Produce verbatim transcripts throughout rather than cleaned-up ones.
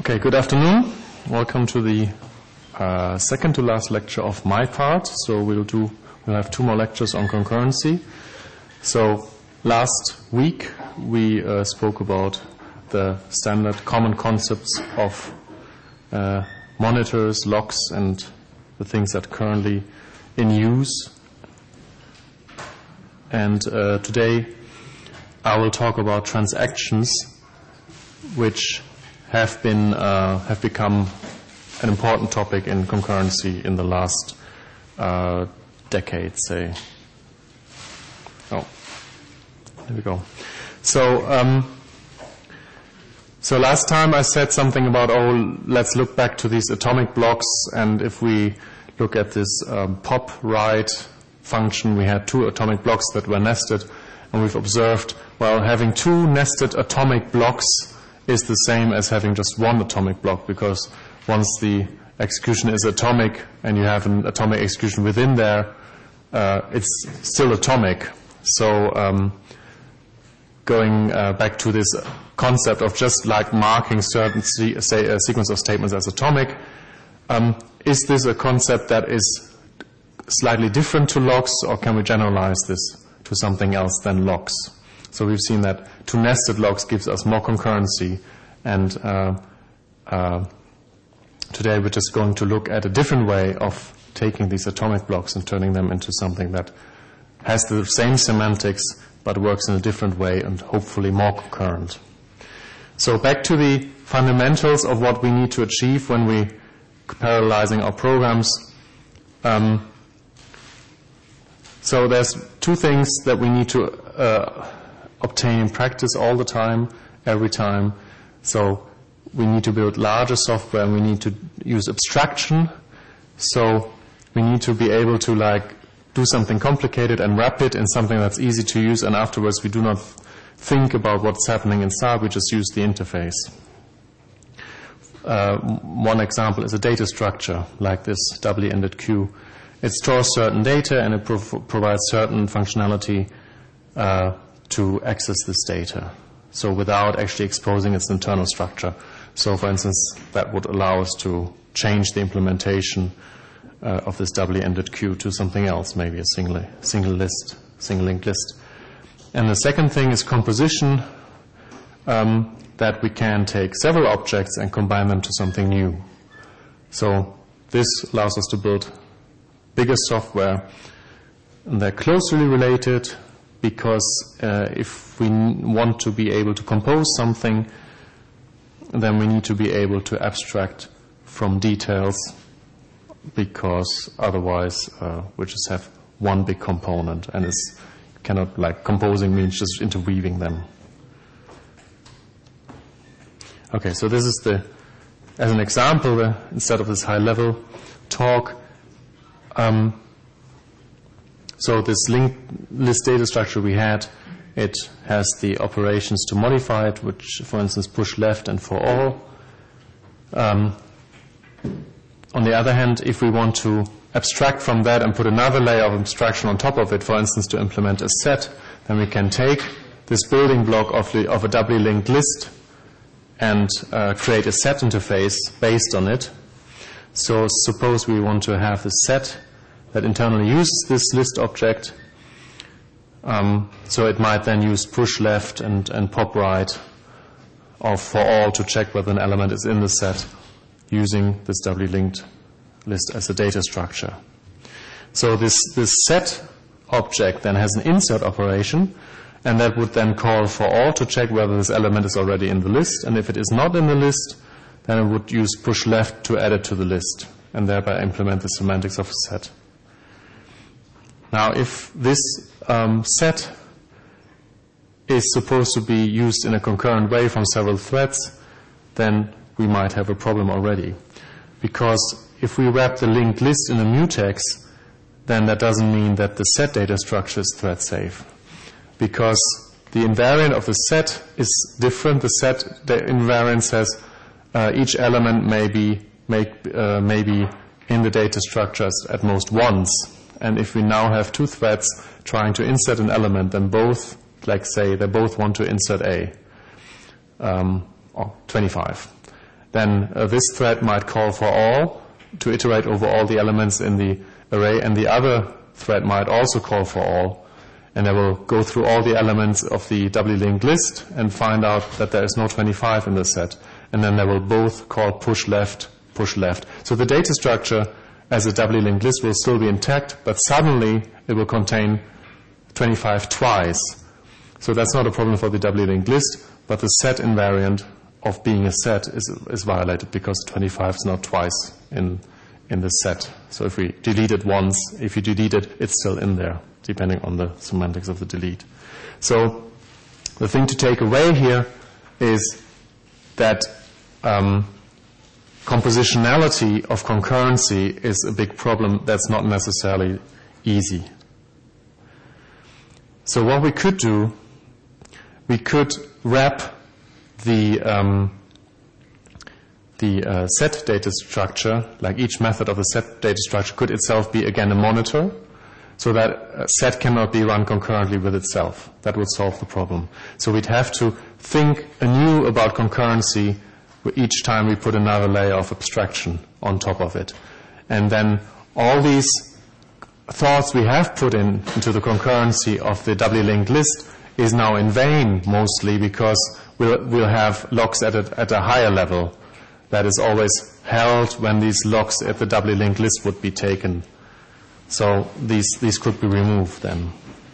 Okay, good afternoon. Welcome to the uh, second to last lecture of my part. So we'll do, we'll have two more lectures on concurrency. So last week we uh, spoke about the standard common concepts of uh, monitors, logs, and the things that are currently in use. And uh, today I will talk about transactions, which have been uh, have become an important topic in concurrency in the last uh, decade, say. Oh, there we go. So, um, so last time I said something about, oh, let's look back to these atomic blocks, and if we look at this um, pop right function, we had two atomic blocks that were nested, and we've observed, well, having two nested atomic blocks is the same as having just one atomic block, because once the execution is atomic and you have an atomic execution within there, uh, it's still atomic. So um, going uh, back to this concept of just like marking certain se- say a sequence of statements as atomic, um, is this a concept that is slightly different to logs, or can we generalize this to something else than logs? So we've seen that two nested logs gives us more concurrency, and uh, uh, today we're just going to look at a different way of taking these atomic blocks and turning them into something that has the same semantics but works in a different way and hopefully more concurrent. So back to the fundamentals of what we need to achieve when we parallelizing our programs. Um, so there's two things that we need to uh, obtain in practice all the time, every time. So we need to build larger software, and we need to use abstraction. So we need to be able to like do something complicated and wrap it in something that's easy to use, and afterwards we do not think about what's happening inside, we just use the interface. Uh, one example is a data structure, like this doubly-ended queue. It stores certain data and it prov- provides certain functionality uh, to access this data, so without actually exposing its internal structure. So, for instance, that would allow us to change the implementation uh, of this doubly-ended queue to something else, maybe a single, single list, single linked list. And the second thing is composition, um, that we can take several objects and combine them to something new. So this allows us to build bigger software, and they're closely related, because uh, if we n- want to be able to compose something, then we need to be able to abstract from details, because otherwise uh, we just have one big component, and it's cannot, like, composing means just interweaving them. Okay, so this is the, as an example, uh, instead of this high-level talk, um, so this linked list data structure we had, it has the operations to modify it, which, for instance, push left and for all. Um, on the other hand, if we want to abstract from that and put another layer of abstraction on top of it, for instance, to implement a set, then we can take this building block of, the, of a doubly linked list and uh, create a set interface based on it. So suppose we want to have a set that internally uses this list object. Um, so it might then use push left and, and pop right, or for all, to check whether an element is in the set using this doubly linked list as a data structure. So this, this set object then has an insert operation, and that would then call for all to check whether this element is already in the list, and if it is not in the list, then it would use push left to add it to the list, and thereby implement the semantics of a set. Now, if this um, set is supposed to be used in a concurrent way from several threads, then we might have a problem already. Because if we wrap the linked list in a mutex, then that doesn't mean that the set data structure is thread safe. Because the invariant of the set is different. The set the invariant says uh, each element may be, may, uh, may be in the data structure at most once. And if we now have two threads trying to insert an element, then both, like say, they both want to insert A, um, or twenty-five. then uh, this thread might call for all to iterate over all the elements in the array, and the other thread might also call for all. And I will go through all the elements of the doubly linked list and find out that there is no twenty-five in the set. And then they will both call push left, push left. So the data structure as a doubly linked list will still be intact, but suddenly it will contain twenty-five twice. So that's not a problem for the doubly linked list, but the set invariant of being a set is, is violated because twenty-five is not twice in, in the set. So if we delete it once, if you delete it, it's still in there, depending on the semantics of the delete. So the thing to take away here is that um, compositionality of concurrency is a big problem that's not necessarily easy. So what we could do, we could wrap the um, the uh, set data structure, like each method of the set data structure could itself be again a monitor, so that a set cannot be run concurrently with itself. That would solve the problem. So we'd have to think anew about concurrency each time we put another layer of abstraction on top of it. And then all these thoughts we have put in into the concurrency of the doubly linked list is now in vain, mostly because we'll, we'll have locks at a, at a higher level that is always held when these locks at the doubly linked list would be taken. So these, these could be removed then.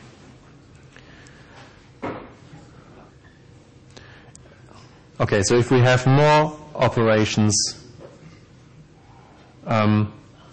Okay, so if we have more operations, um,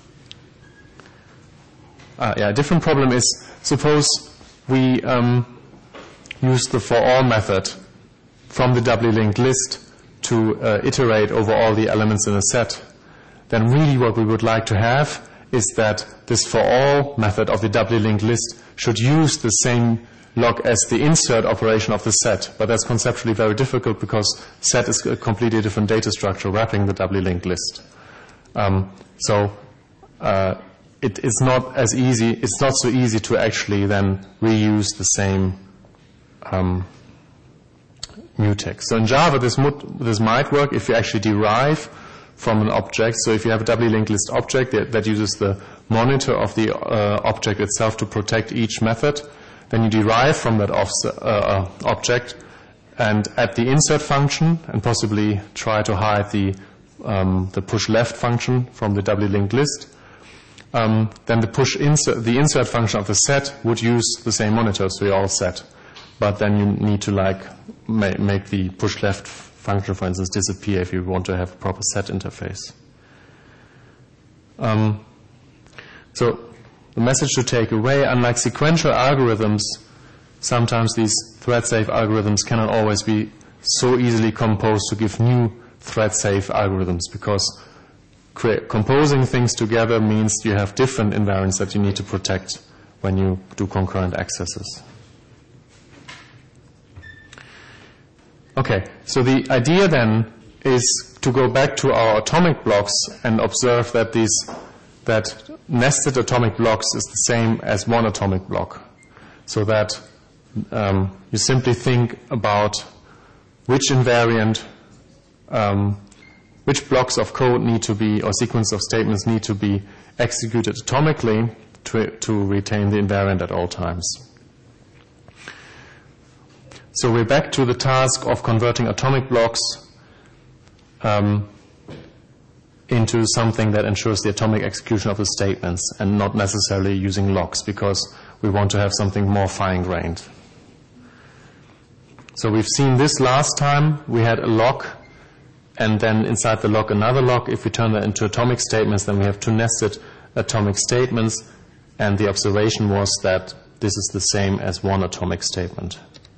uh, yeah, a different problem is, suppose we um, use the for all method from the doubly linked list to uh, iterate over all the elements in a set. Then really what we would like to have is that this for all method of the doubly linked list should use the same lock as the insert operation of the set. But that's conceptually very difficult because set is a completely different data structure wrapping the doubly linked list. Um, so uh, it is not as easy, it's not so easy to actually then reuse the same um, mutex. So in Java this, mood, this might work if you actually derive from an object. So if you have a doubly linked list object that, that uses the monitor of the uh, object itself to protect each method, then you derive from that offset, uh, object and add the insert function and possibly try to hide the, um, the push left function from the doubly linked list. Um, then the push insert, the insert function of the set would use the same monitor, so you're all set. But then you need to like ma make the push left function, for instance, disappear if you want to have a proper set interface. Um, so the message to take away, unlike sequential algorithms, sometimes these thread-safe algorithms cannot always be so easily composed to give new thread-safe algorithms, because composing things together means you have different invariants that you need to protect when you do concurrent accesses. Okay, so the idea then is to go back to our atomic blocks and observe that these that nested atomic blocks is the same as one atomic block. So that um, you simply think about which invariant, um, which blocks of code need to be, or sequence of statements need to be executed atomically to, to retain the invariant at all times. So we're back to the task of converting atomic blocks um, into something that ensures the atomic execution of the statements and not necessarily using locks, because we want to have something more fine-grained. So we've seen this last time. We had a lock and then inside the lock another lock. If we turn that into atomic statements, then we have two nested atomic statements, and the observation was that this is the same as one atomic statement.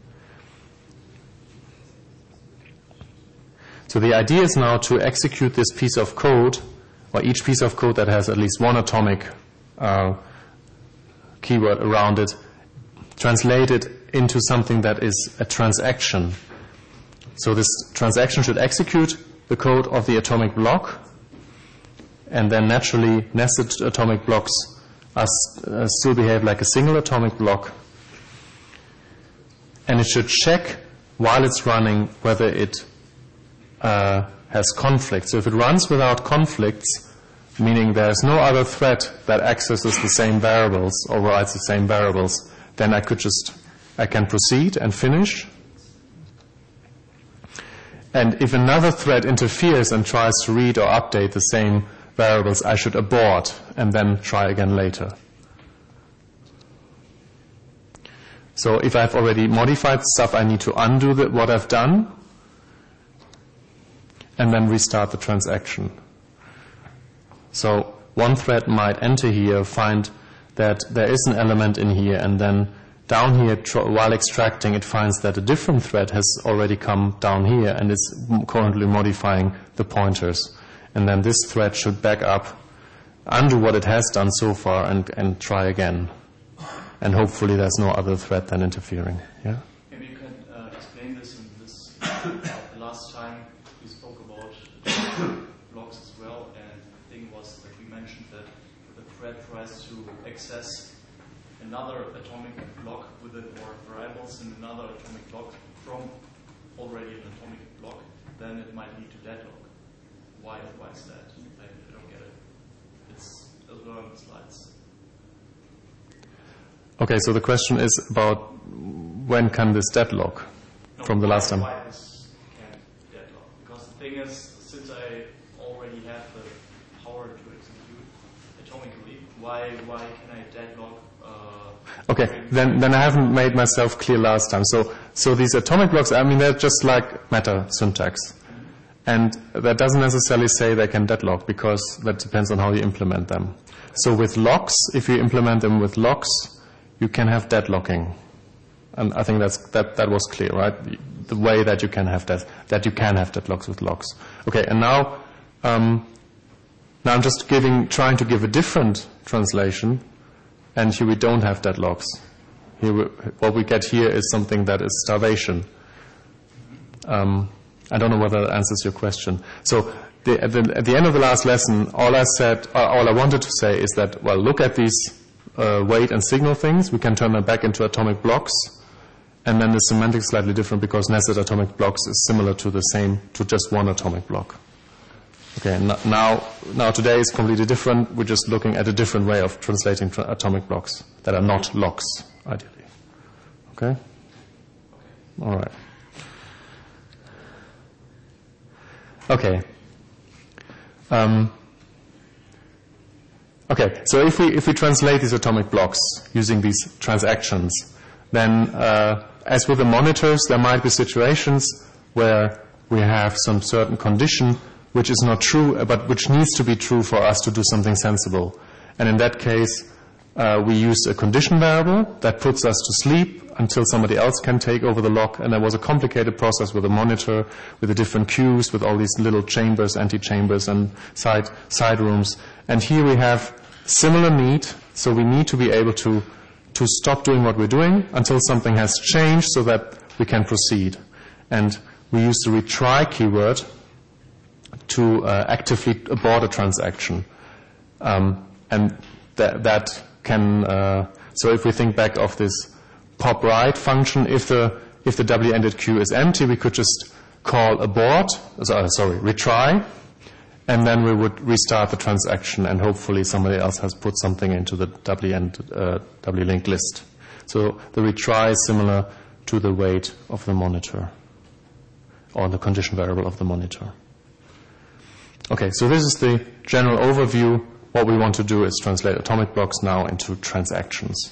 So the idea is now to execute this piece of code, or each piece of code that has at least one atomic uh, keyword around it, translate it into something that is a transaction. So this transaction should execute the code of the atomic block, and then naturally nested atomic blocks are, uh, still behave like a single atomic block. And it should check while it's running whether it Uh, has conflicts. So if it runs without conflicts, meaning there's no other thread that accesses the same variables or writes the same variables, then I could just, I can proceed and finish. And if another thread interferes and tries to read or update the same variables, I should abort and then try again later. So if I've already modified stuff, I need to undo the, what I've done and then restart the transaction. So one thread might enter here, find that there is an element in here, and then down here, tr- while extracting, it finds that a different thread has already come down here and is currently modifying the pointers. And then this thread should back up, undo what it has done so far, and, and try again. And hopefully there's no other thread then interfering. Yeah? Maybe you can uh, explain this in this. The last time we spoke about blocks as well, and the thing was that we mentioned that the thread tries to access another atomic block with it, or variables in another atomic block from already an atomic block, then it might lead to deadlock. Why, why is that? I, I don't get it. It's as well on the slides. Okay, so the question is about when can this deadlock no, from the why, last time? Why this can't deadlock? Because the thing is, since I already have the power to execute atomically, why why can I deadlock? Uh, okay, then then I haven't made myself clear last time. So so these atomic blocks, I mean, they're just like meta syntax. Mm-hmm. And that doesn't necessarily say they can deadlock, because that depends on how you implement them. So with locks, if you implement them with locks, you can have deadlocking, and I think that's that that was clear, right? The way that you can have that that you can have deadlocks with locks. Okay, and now um, now I'm just giving trying to give a different translation, and here we don't have deadlocks. Here we, what we get here is something that is starvation. Um, I don't know whether that answers your question. So the, at, the, at the end of the last lesson, all I said, uh, all I wanted to say is that, well, look at these Uh, weight and signal things. We can turn them back into atomic blocks, and then the semantics is slightly different because nested atomic blocks is similar to the same, to just one atomic block. Okay, n- now, now today is completely different. We're just looking at a different way of translating tra- atomic blocks that are not locks, ideally. Okay? All right. Okay. Um, Okay, so if we if we translate these atomic blocks using these transactions, then uh, as with the monitors, there might be situations where we have some certain condition which is not true, but which needs to be true for us to do something sensible. And in that case, uh, we use a condition variable that puts us to sleep until somebody else can take over the lock. And there was a complicated process with a monitor, with the different queues, with all these little chambers, antechambers, and side side rooms. And here we have similar need, so we need to be able to to stop doing what we're doing until something has changed so that we can proceed. And we use the retry keyword to uh, actively abort a transaction. Um, and that, that can, uh, so if we think back of this pop right function, if the if the W-ended queue is empty, we could just call abort, uh, sorry, retry, and then we would restart the transaction, and hopefully somebody else has put something into the W-end, uh, W-linked list. So the retry is similar to the weight of the monitor, or the condition variable of the monitor. Okay, so this is the general overview. What we want to do is translate atomic blocks now into transactions.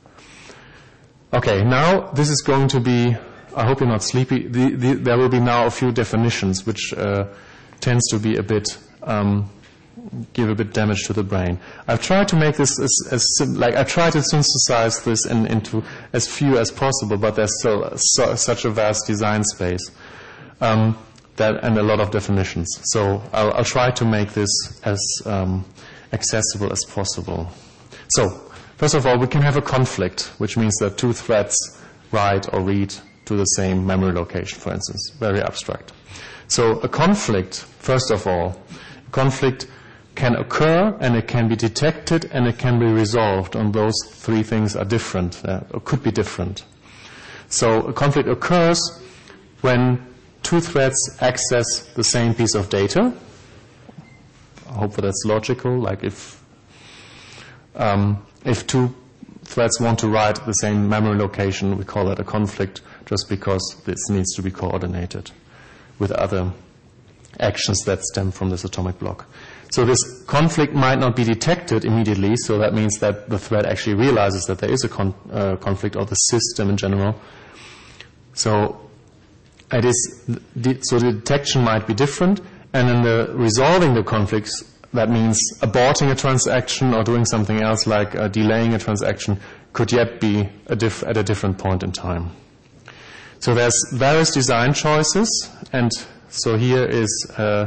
Okay, now this is going to be, I hope you're not sleepy, the, the, there will be now a few definitions which uh, tends to be a bit, um, give a bit damage to the brain. I've tried to make this as, as sim- like I try to synthesize this in, into as few as possible, but there's still so, such a vast design space, um, that and a lot of definitions. So I'll, I'll try to make this as um, accessible as possible. So first of all, we can have a conflict, which means that two threads write or read to the same memory location, for instance. Very abstract. So a conflict, first of all, conflict can occur and it can be detected and it can be resolved, and those three things are different, uh, or could be different. So a conflict occurs when two threads access the same piece of data. I hope that that's logical. Like if um, if two threads want to write at the same memory location, we call that a conflict, just because this needs to be coordinated with other actions that stem from this atomic block. So this conflict might not be detected immediately, so that means that the thread actually realizes that there is a con uh, conflict, or the system in general. So it is, so the detection might be different, and in the resolving the conflicts, that means aborting a transaction or doing something else like uh, delaying a transaction could yet be a diff at a different point in time. So there's various design choices, and so here is uh,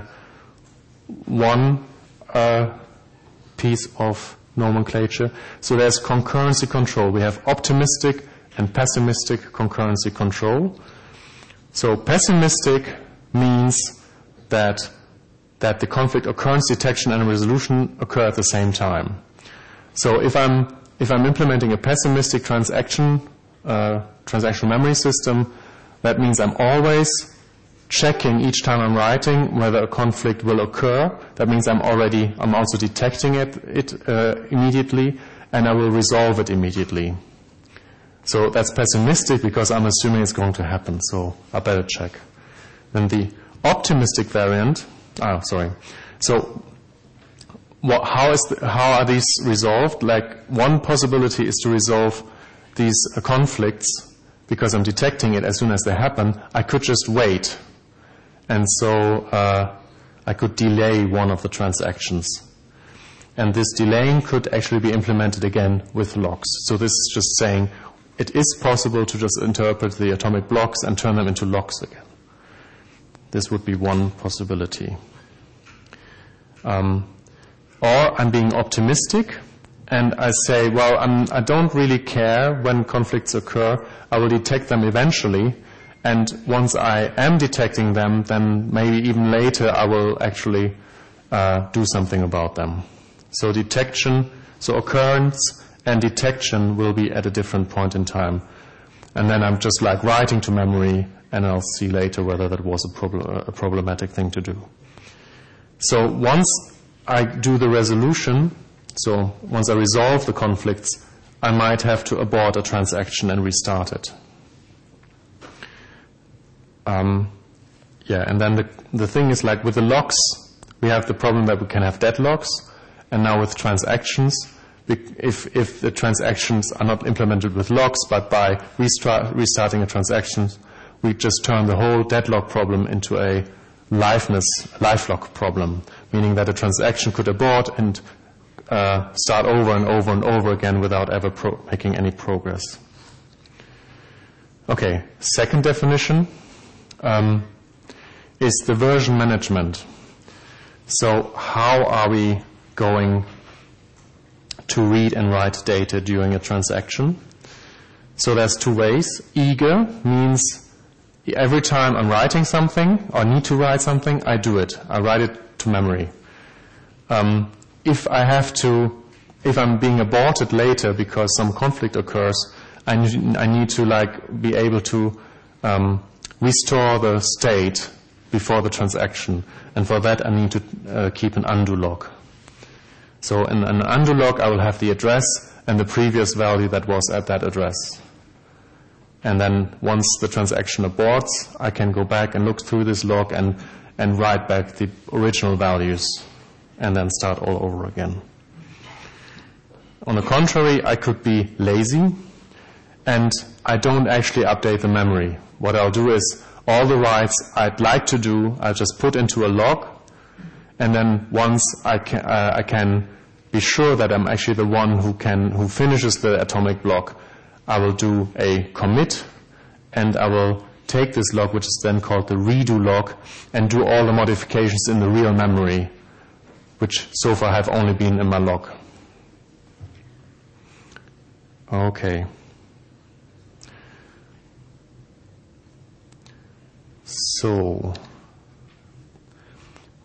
one uh, piece of nomenclature. So there's concurrency control. We have optimistic and pessimistic concurrency control. So pessimistic means that that the conflict occurrence detection and resolution occur at the same time. So if I'm if I'm implementing a pessimistic transaction uh, transaction memory system, that means I'm always checking each time I'm writing whether a conflict will occur. That means I'm already I'm also detecting it it uh, immediately, and I will resolve it immediately. So that's pessimistic because I'm assuming it's going to happen, so I better check. Then the optimistic variant, oh, sorry. So what, how, is the, how are these resolved? Like, one possibility is to resolve these uh, conflicts because I'm detecting it as soon as they happen. I could just wait. And so uh, I could delay one of the transactions. And this delaying could actually be implemented again with locks. So this is just saying, it is possible to just interpret the atomic blocks and turn them into locks again. This would be one possibility. Um, or I'm being optimistic, and I say, well, I'm, I don't really care when conflicts occur. I will detect them eventually, and once I am detecting them, then maybe even later I will actually uh, do something about them. So detection, so occurrence and detection will be at a different point in time. And then I'm just like writing to memory, and I'll see later whether that was a, problem, a problematic thing to do. So once I do the resolution, so once I resolve the conflicts, I might have to abort a transaction and restart it. Um, yeah, and then the, the thing is, like with the locks, we have the problem that we can have deadlocks, and now with transactions, If, if the transactions are not implemented with locks, but by restart, restarting a transaction, we just turn the whole deadlock problem into a liveness, lifelock problem, meaning that a transaction could abort and uh, start over and over and over again without ever pro making any progress. Okay, second definition um, is the version management. So how are we going to read and write data during a transaction? So there's two ways. Eager means every time I'm writing something or need to write something, I do it. I write it to memory. Um, if I have to, if I'm being aborted later because some conflict occurs, I need, I need to like be able to um, restore the state before the transaction, and for that I need to uh, keep an undo log. So in an undo log, I will have the address and the previous value that was at that address. And then once the transaction aborts, I can go back and look through this log and, and write back the original values and then start all over again. On the contrary, I could be lazy and I don't actually update the memory. What I'll do is all the writes I'd like to do, I'll just put into a log, and then once I can, uh, I can be sure that I'm actually the one who can who finishes the atomic block, I will do a commit, and I will take this log, which is then called the redo log, and do all the modifications in the real memory, which so far have only been in my log. Okay. So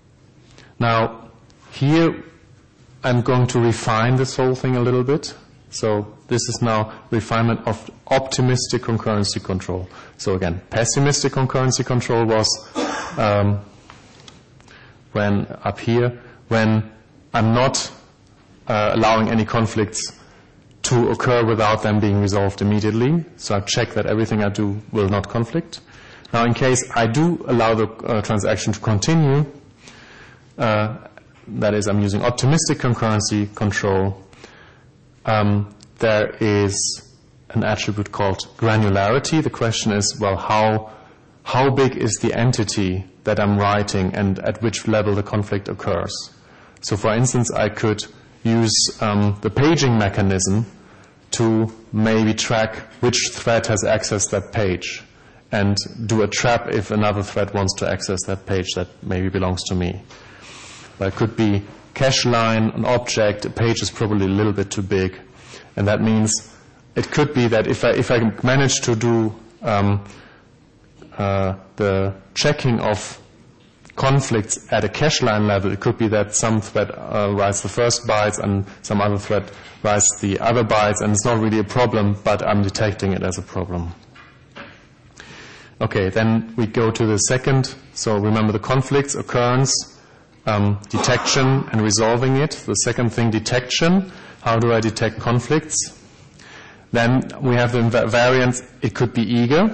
now, here I'm going to refine this whole thing a little bit. So this is now refinement of optimistic concurrency control. So again, pessimistic concurrency control was um, when up here, when I'm not uh, allowing any conflicts to occur without them being resolved immediately. So I check that everything I do will not conflict. Now in case I do allow the uh, transaction to continue, uh, that is, I'm using optimistic concurrency control, um, there is an attribute called granularity. The question is, well, how, how big is the entity that I'm writing and at which level the conflict occurs? So for instance, I could use um, the paging mechanism to maybe track which thread has accessed that page and do a trap if another thread wants to access that page that maybe belongs to me. But it could be cache line, an object, a page is probably a little bit too big, and that means it could be that if I, if I manage to do um, uh, the checking of conflicts at a cache line level, it could be that some thread uh, writes the first bytes and some other thread writes the other bytes, and it's not really a problem, but I'm detecting it as a problem. Okay, then we go to the second. So remember the conflicts, occurrence, um, detection, and resolving it. The second thing, detection. How do I detect conflicts? Then we have the variant, it could be eager.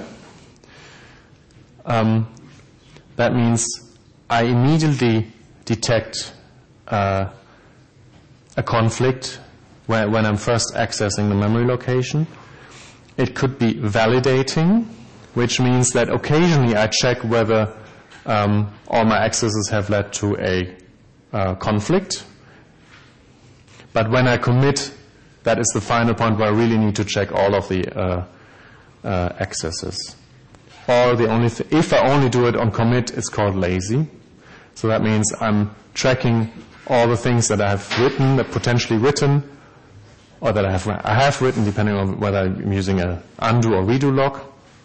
Um, that means I immediately detect uh, a conflict when, when I'm first accessing the memory location. It could be validating, which means that occasionally I check whether um, all my accesses have led to a uh, conflict. But when I commit, that is the final point where I really need to check all of the uh, uh, accesses. Or the only th- if I only do it on commit, it's called lazy. So that means I'm tracking all the things that I have written, that potentially written, or that I have I have written, depending on whether I'm using a undo or redo lock.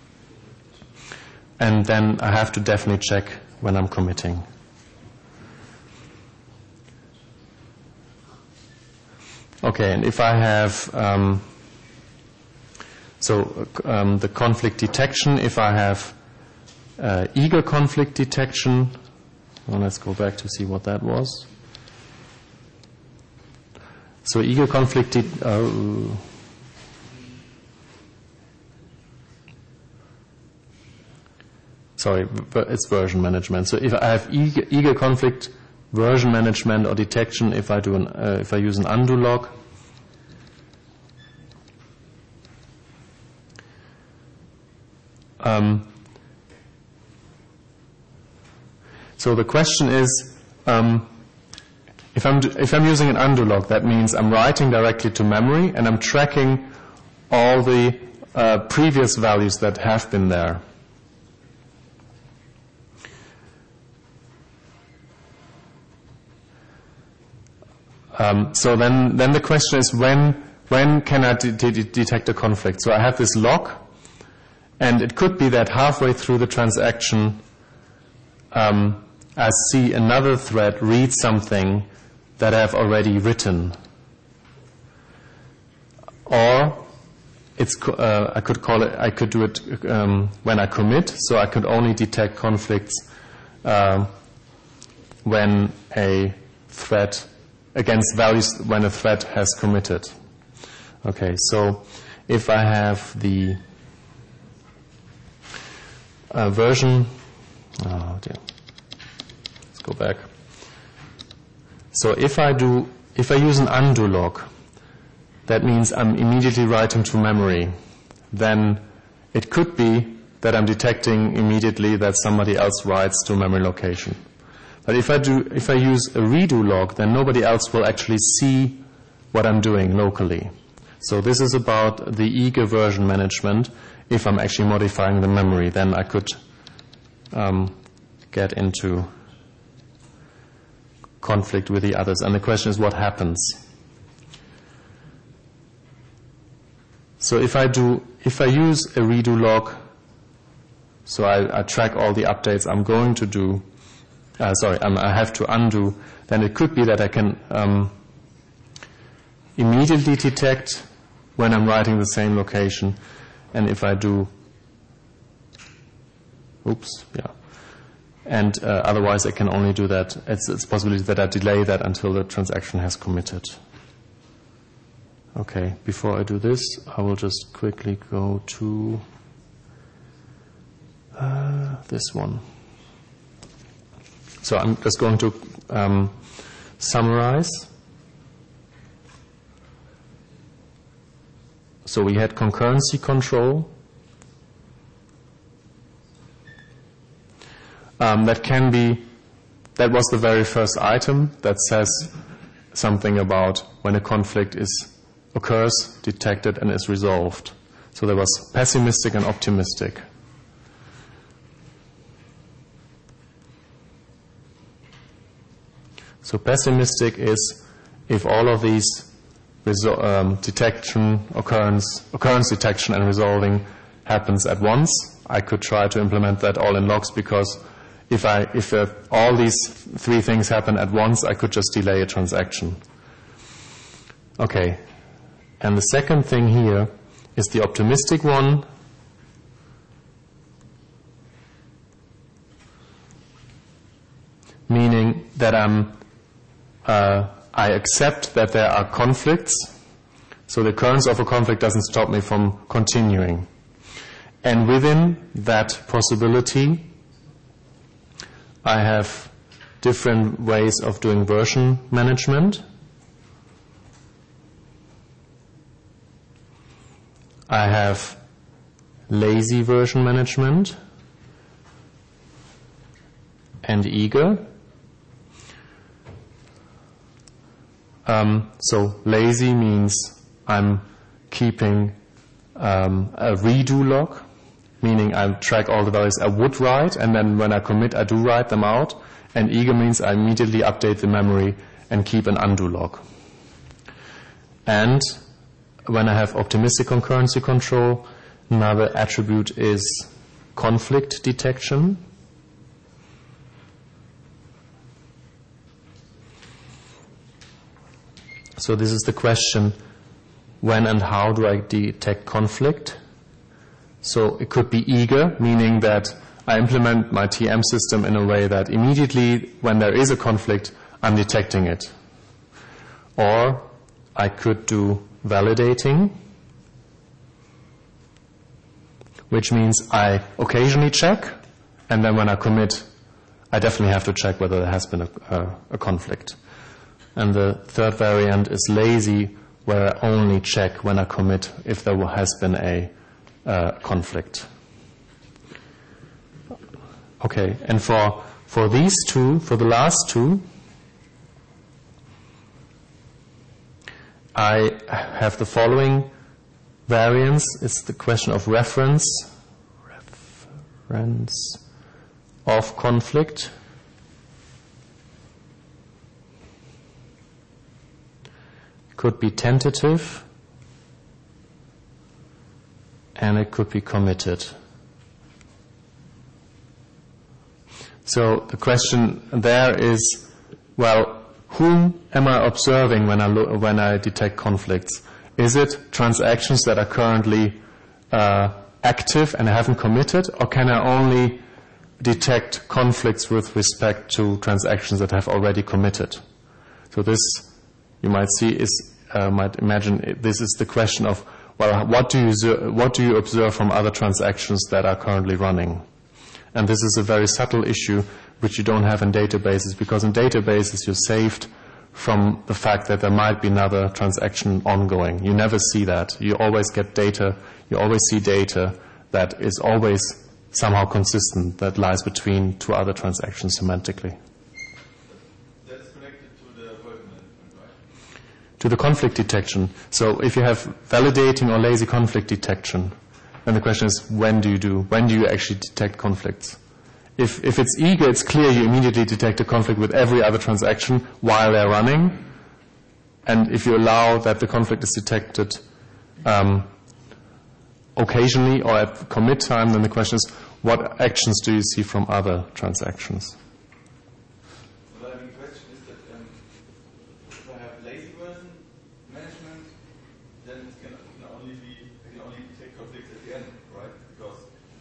And then I have to definitely check when I'm committing. Okay, and if I have um, so um, the conflict detection, if I have uh, eager conflict detection, well, let's go back to see what that was. So eager conflict de- uh, sorry, it's version management. So if I have eager, eager conflict version management or detection, if I do an, uh, if I use an undo log, um, so the question is, um, if I'm if I'm using an undo log, that means I'm writing directly to memory and I'm tracking all the uh, previous values that have been there. Um, so then, then the question is, when when can I de- de- detect a conflict? So I have this log, and it could be that halfway through the transaction, um, I see another thread read something that I've already written, or it's uh, I could call it I could do it um, when I commit. So I could only detect conflicts uh, when a thread against values when a thread has committed. Okay, so if I have the uh, version, oh dear, let's go back. So if I do, if I use an undo log, that means I'm immediately writing to memory. Then it could be that I'm detecting immediately that somebody else writes to memory location. But if I do, if I use a redo log, then nobody else will actually see what I'm doing locally. So this is about the eager version management. If I'm actually modifying the memory, then I could um, get into conflict with the others. And the question is, what happens? So if I do, if I use a redo log, so I, I track all the updates I'm going to do. Uh, sorry, um, I have to undo, then it could be that I can um, immediately detect when I'm writing the same location. And if I do, oops, yeah. And uh, otherwise I can only do that, it's, it's a possibility that I delay that until the transaction has committed. Okay, before I do this, I will just quickly go to uh, this one. So I'm just going to um, summarize. So we had concurrency control. Um, that can be, that was the very first item that says something about when a conflict is occurs, detected, and is resolved. So there was pessimistic and optimistic. So pessimistic is if all of these resol- um, detection, occurrence, occurrence detection and resolving happens at once. I could try to implement that all in logs because if I if uh, all these three things happen at once, I could just delay a transaction. Okay. And the second thing here is the optimistic one. Meaning that I'm, uh, I accept that there are conflicts. So the occurrence of a conflict doesn't stop me from continuing. And within that possibility, I have different ways of doing version management. I have lazy version management and eager. Um, so lazy means I'm keeping um, a redo log, meaning I track all the values I would write, and then when I commit, I do write them out. And eager means I immediately update the memory and keep an undo log. And when I have optimistic concurrency control, another attribute is conflict detection. So this is the question, when and how do I detect conflict? So it could be eager, meaning that I implement my T M system in a way that immediately when there is a conflict, I'm detecting it. Or I could do validating, which means I occasionally check, and then when I commit, I definitely have to check whether there has been a, a, a conflict. And the third variant is lazy, where I only check when I commit if there has been a uh, conflict. Okay, and for, for these two, for the last two, I have the following variants. It's the question of reference, reference of conflict. It could be tentative, and it could be committed. So the question there is, well, whom am I observing when I lo- when I detect conflicts? Is it transactions that are currently uh, active and haven't committed, or can I only detect conflicts with respect to transactions that have already committed? So this, you might see, is uh, might imagine this is the question of, well, what do you what do you observe from other transactions that are currently running? And this is a very subtle issue which you don't have in databases, because in databases you're saved from the fact that there might be another transaction ongoing. You never see that. You always get data, you always see data that is always somehow consistent, that lies between two other transactions semantically. That is connected to the version management, right? To the conflict detection. So if you have validating or lazy conflict detection, then the question is, when do you do, when do you actually detect conflicts? If, if it's eager, it's clear you immediately detect a conflict with every other transaction while they're running. And if you allow that the conflict is detected um, occasionally or at commit time, then the question is, what actions do you see from other transactions? Well, I mean, the question is that um, if I have lazy version management, then it can, can only be can only detect conflicts at the end, right? Because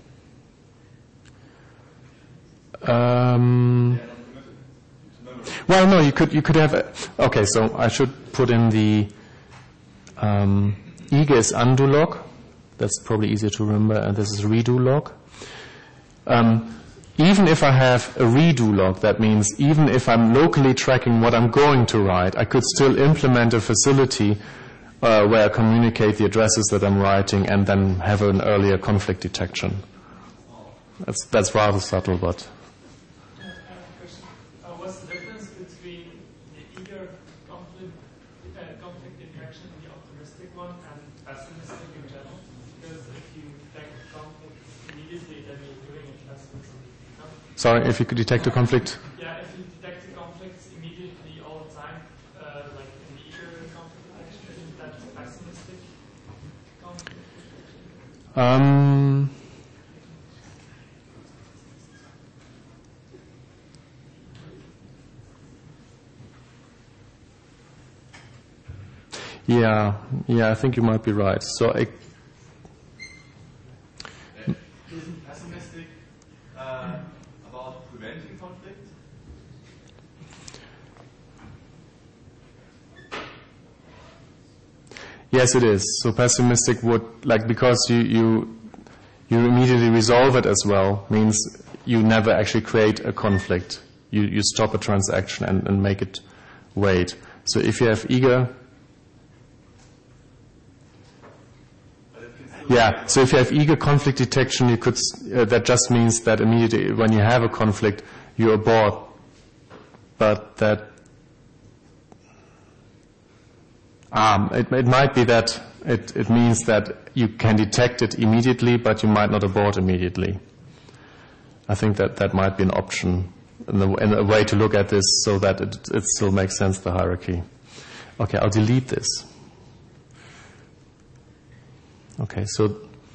Um, they are not committed to memory. well, no, you could you could have. A, okay, so I should put in the um, eager is undo log. That's probably easier to remember, and this is redo log. Um, even if I have a redo log, that means even if I'm locally tracking what I'm going to write, I could still implement a facility uh, where I communicate the addresses that I'm writing and then have an earlier conflict detection. That's, that's rather subtle, but... I have a question. Uh, what's the difference between the eager conflict, uh, conflict detection, the optimistic one, and pessimistic in general? Because if you detect conflict immediately, then you're doing it pessimistically. No? Sorry, if you could detect a conflict? Yeah, if you detect the conflicts immediately all the time, uh, like in the eager conflict detection, isn't that pessimistic conflict detection? Um... Yeah, yeah, I think you might be right. So, I, Isn't pessimistic uh, about preventing conflict? yes, it is. So, pessimistic would like because you you you immediately resolve it as well means you never actually create a conflict. You you stop a transaction and, and make it wait. So, if you have eager. Yeah, so if you have eager conflict detection, you could, uh, that just means that immediately when you have a conflict, you abort. But that, um, it, it might be that it, it means that you can detect it immediately, but you might not abort immediately. I think that that might be an option and a, a way to look at this so that it, it still makes sense, the hierarchy. Okay, I'll delete this. Okay, so,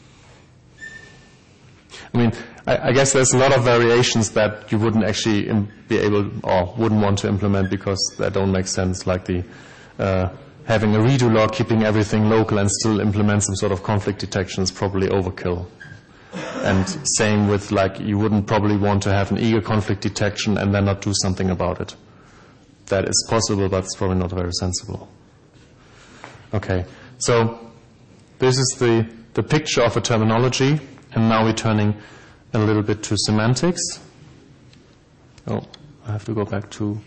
I mean, I, I guess there's a lot of variations that you wouldn't actually im- be able or wouldn't want to implement because they don't make sense, like the uh, having a redo log, keeping everything local and still implement some sort of conflict detection is probably overkill. And same with, like, you wouldn't probably want to have an eager conflict detection and then not do something about it. That is possible, but it's probably not very sensible. Okay, so this is the, the picture of a terminology, and now we're turning a little bit to semantics. Oh, I have to go back to...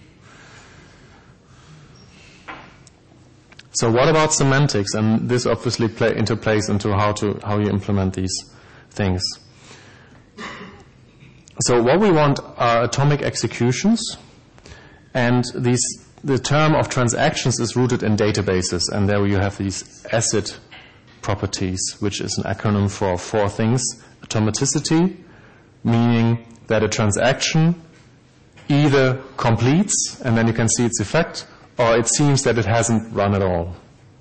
So what about semantics? And this obviously play, interplays into how to how you implement these things. So what we want are atomic executions, and these the term of transactions is rooted in databases, and there you have these ACID properties, which is an acronym for four things. Automaticity, meaning that a transaction either completes, and then you can see its effect, or it seems that it hasn't run at all.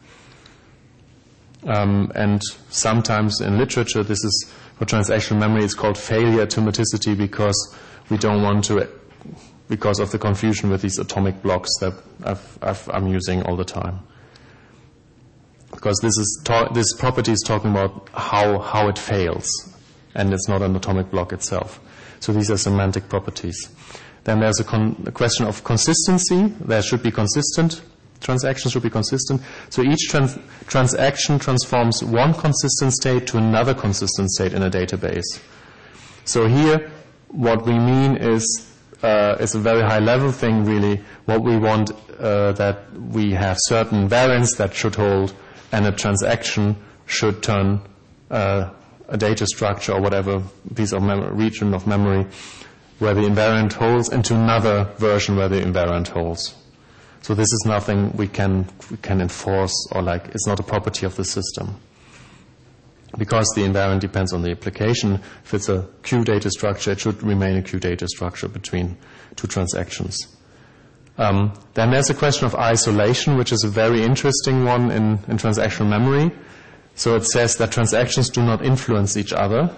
Um, and sometimes in literature, this is for transactional memory, it's called failure automaticity because we don't want to, because of the confusion with these atomic blocks that I've, I've, I'm using all the time. Because this is ta- this property is talking about how how it fails, and it's not an atomic block itself. So these are semantic properties. Then there's a, con- a question of consistency. There should be consistent. Transactions should be consistent. So each trans- transaction transforms one consistent state to another consistent state in a database. So here, what we mean is uh, is a very high level thing. Really, what we want uh, that we have certain variants that should hold, and a transaction should turn uh, a data structure or whatever piece of mem- region of memory where the invariant holds into another version where the invariant holds. So this is nothing we can we can enforce, or like it's not a property of the system. Because the invariant depends on the application. If it's a queue data structure, it should remain a queue data structure between two transactions. Um, then there's a question of isolation, which is a very interesting one in, in transactional memory. So it says that transactions do not influence each other.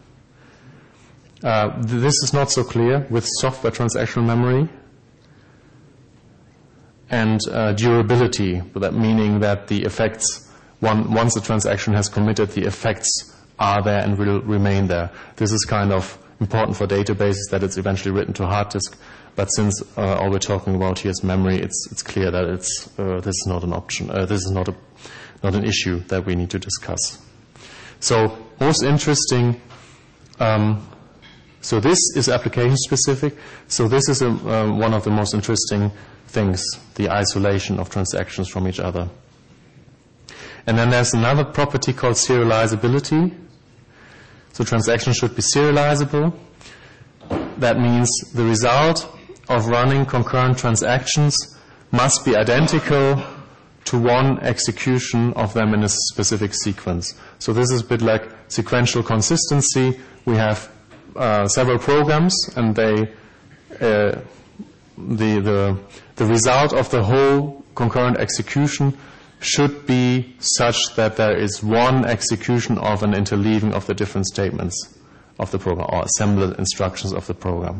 Uh, this is not so clear with software transactional memory. And uh, durability, that meaning that the effects one, once the transaction has committed, the effects are there and will remain there. This is kind of important for databases, that it's eventually written to hard disk. But since uh, all we're talking about here is memory, it's it's clear that it's uh, this is not an option. Uh, this is not a not an issue that we need to discuss. So most interesting. Um, so this is application specific. So this is a, um, one of the most interesting things: the isolation of transactions from each other. And then there's another property called serializability. So transactions should be serializable. That means the result of running concurrent transactions must be identical to one execution of them in a specific sequence. So this is a bit like sequential consistency. We have uh, several programs, and they uh, the the the result of the whole concurrent execution should be such that there is one execution of an interleaving of the different statements of the program, or assembled instructions of the program.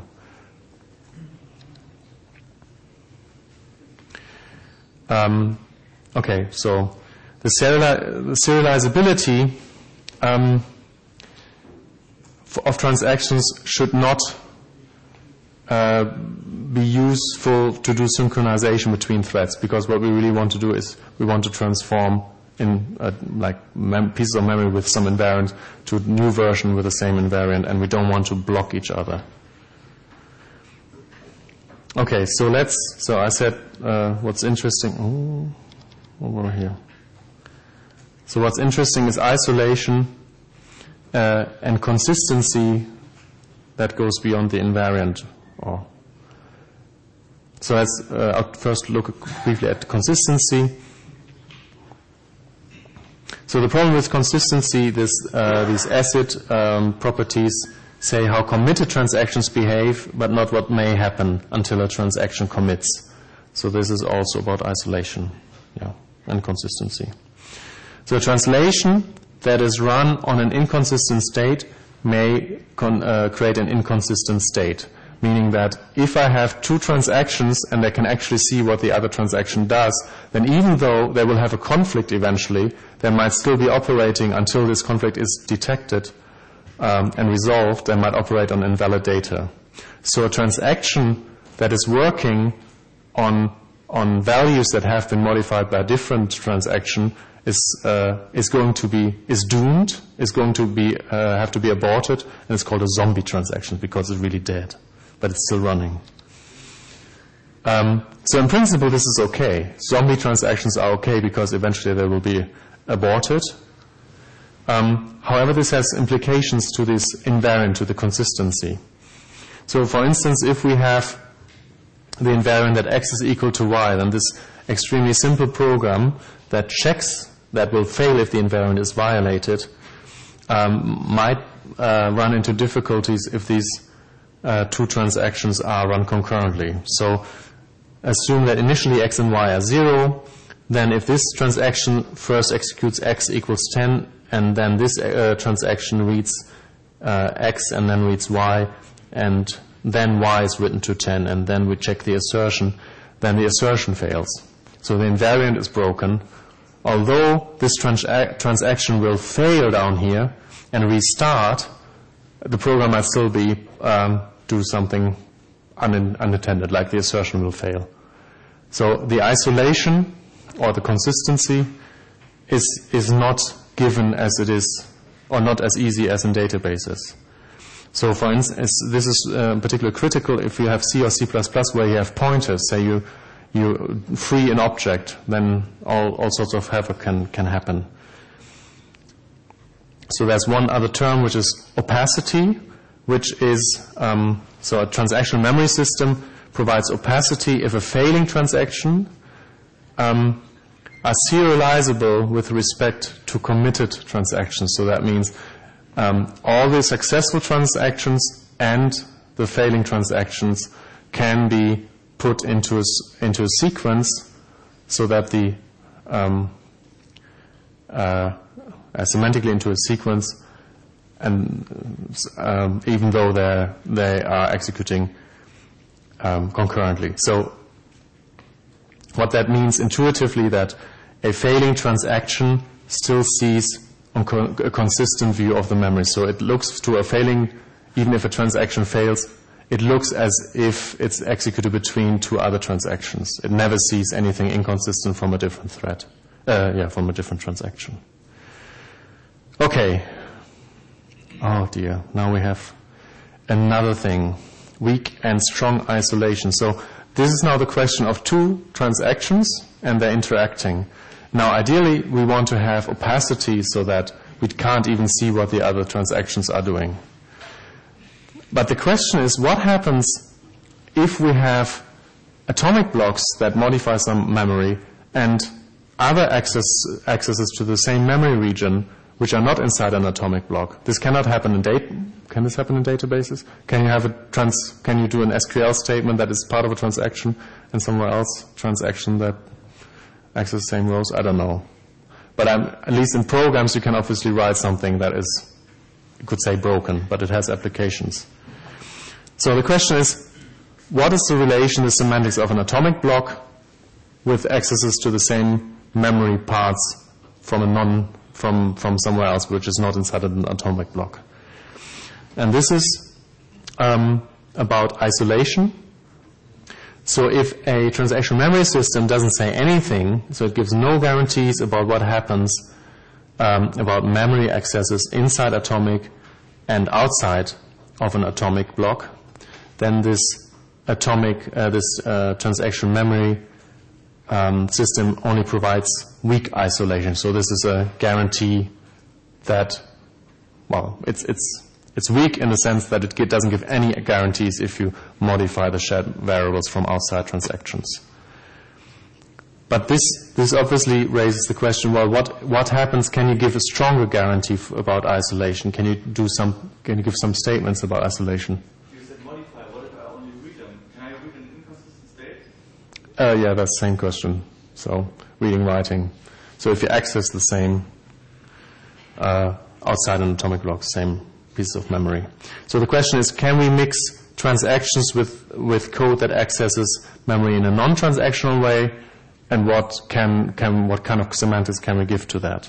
Um, okay, so the, seriali- the serializability um, f- of transactions should not uh, be useful to do synchronization between threads, because what we really want to do is we want to transform in uh, like mem- pieces of memory with some invariant to a new version with the same invariant, and we don't want to block each other. Okay, so let's, so I said uh, what's interesting, oh, over here. So what's interesting is isolation uh, and consistency that goes beyond the invariant. Or so let's uh, first look briefly at consistency. So the problem with consistency, this, uh, these ACID um, properties say how committed transactions behave, but not what may happen until a transaction commits. So this is also about isolation, yeah, and consistency. So a translation that is run on an inconsistent state may con- uh, create an inconsistent state, meaning that if I have two transactions and I can actually see what the other transaction does, then even though they will have a conflict eventually, they might still be operating until this conflict is detected um, and resolved. They might operate on invalid data. So a transaction that is working on on values that have been modified by a different transaction is uh, is going to be is doomed, is going to be uh, have to be aborted, and it's called a zombie transaction because it's really dead, but it's still running. Um, so in principle, this is okay. Zombie transactions are okay because eventually they will be aborted. Um, however, this has implications to this invariant, to the consistency. So, for instance, if we have the invariant that x is equal to y, then this extremely simple program that checks that will fail if the invariant is violated um, might uh, run into difficulties if these uh, two transactions are run concurrently. So assume that initially x and y are zero, then if this transaction first executes x equals ten, and then this uh, transaction reads uh, x and then reads y, and then y is written to ten, and then we check the assertion, then the assertion fails. So the invariant is broken. Although this trans- transaction will fail down here and restart, the program might still be um, do something un- unintended, like the assertion will fail. So the isolation or the consistency is is not given as it is, or not as easy as in databases. So for instance, this is uh, particularly critical if you have C or C plus plus where you have pointers. Say you you free an object, then all, all sorts of havoc can, can happen. So there's one other term which is opacity, which is, um, so a transactional memory system provides opacity if a failing transaction um, are serializable with respect to committed transactions. So that means um, all the successful transactions and the failing transactions can be put into a, into a sequence so that the um, uh, uh, semantically into a sequence, and um, even though they they are executing um, concurrently. So what that means intuitively, that a failing transaction still sees a consistent view of the memory. So it looks to a failing, even if a transaction fails, it looks as if it's executed between two other transactions. It never sees anything inconsistent from a different thread, uh, yeah, from a different transaction. Okay. Oh dear, now we have another thing, weak and strong isolation. So this is now the question of two transactions and they're interacting. Now ideally we want to have opacity so that we can't even see what the other transactions are doing. But the question is, what happens if we have atomic blocks that modify some memory and other access, accesses to the same memory region which are not inside an atomic block? This cannot happen in data. Can this happen in databases? Can you have a trans? Can you do an S Q L statement that is part of a transaction and somewhere else transaction that accesses the same rows? I don't know. But I'm, at least in programs, you can obviously write something that is, you could say, broken, but it has applications. So the question is, what is the relation, the semantics of an atomic block with accesses to the same memory parts from a non from from somewhere else, which is not inside an atomic block? And this is um, about isolation. So if a transaction memory system doesn't say anything, so it gives no guarantees about what happens um, about memory accesses inside atomic and outside of an atomic block, then this atomic, uh, this uh, transaction memory um, system only provides weak isolation. So this is a guarantee that, well, it's it's it's weak in the sense that it doesn't give any guarantees if you modify the shared variables from outside transactions. But this this obviously raises the question: well, what what happens? Can you give a stronger guarantee f about isolation? Can you do some? Can you give some statements about isolation? Uh, yeah, that's the same question. So, reading, writing. So if you access the same uh, outside an atomic block, same piece of memory. So the question is, can we mix transactions with, with code that accesses memory in a non-transactional way, and what can, can what kind of semantics can we give to that?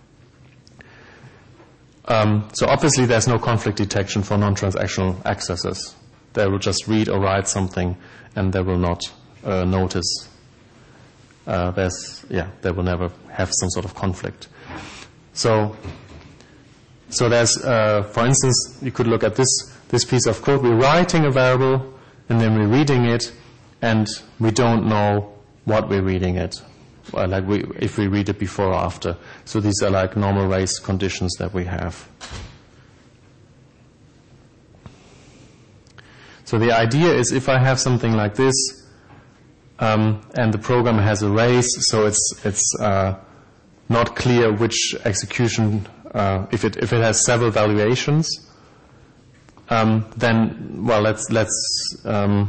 Um, so obviously there's no conflict detection for non-transactional accesses. They will just read or write something, and they will not Uh, notice uh, there's yeah they will never have some sort of conflict. So so there's uh, for instance, you could look at this this piece of code. We're writing a variable and then we're reading it, and we don't know what we're reading it. Well, like we if we read it before or after. So these are like normal race conditions that we have. So the idea is, if I have something like this, Um, and the program has a race, so it's it's uh, not clear which execution, uh, if it if it has several valuations, um, then well let's let's um,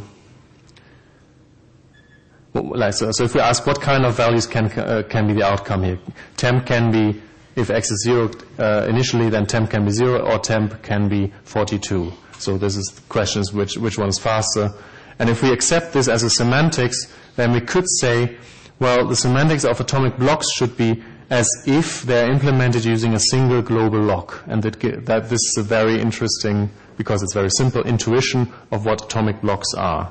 well, so, so if we ask what kind of values can uh, can be the outcome here, temp can be, if x is zero uh, initially, then temp can be zero, or temp can be forty-two. So this is the question: is which which one's faster? And if we accept this as a semantics, then we could say, well, the semantics of atomic blocks should be as if they're implemented using a single global lock. And that, that this is a very interesting, because it's very simple, intuition of what atomic blocks are.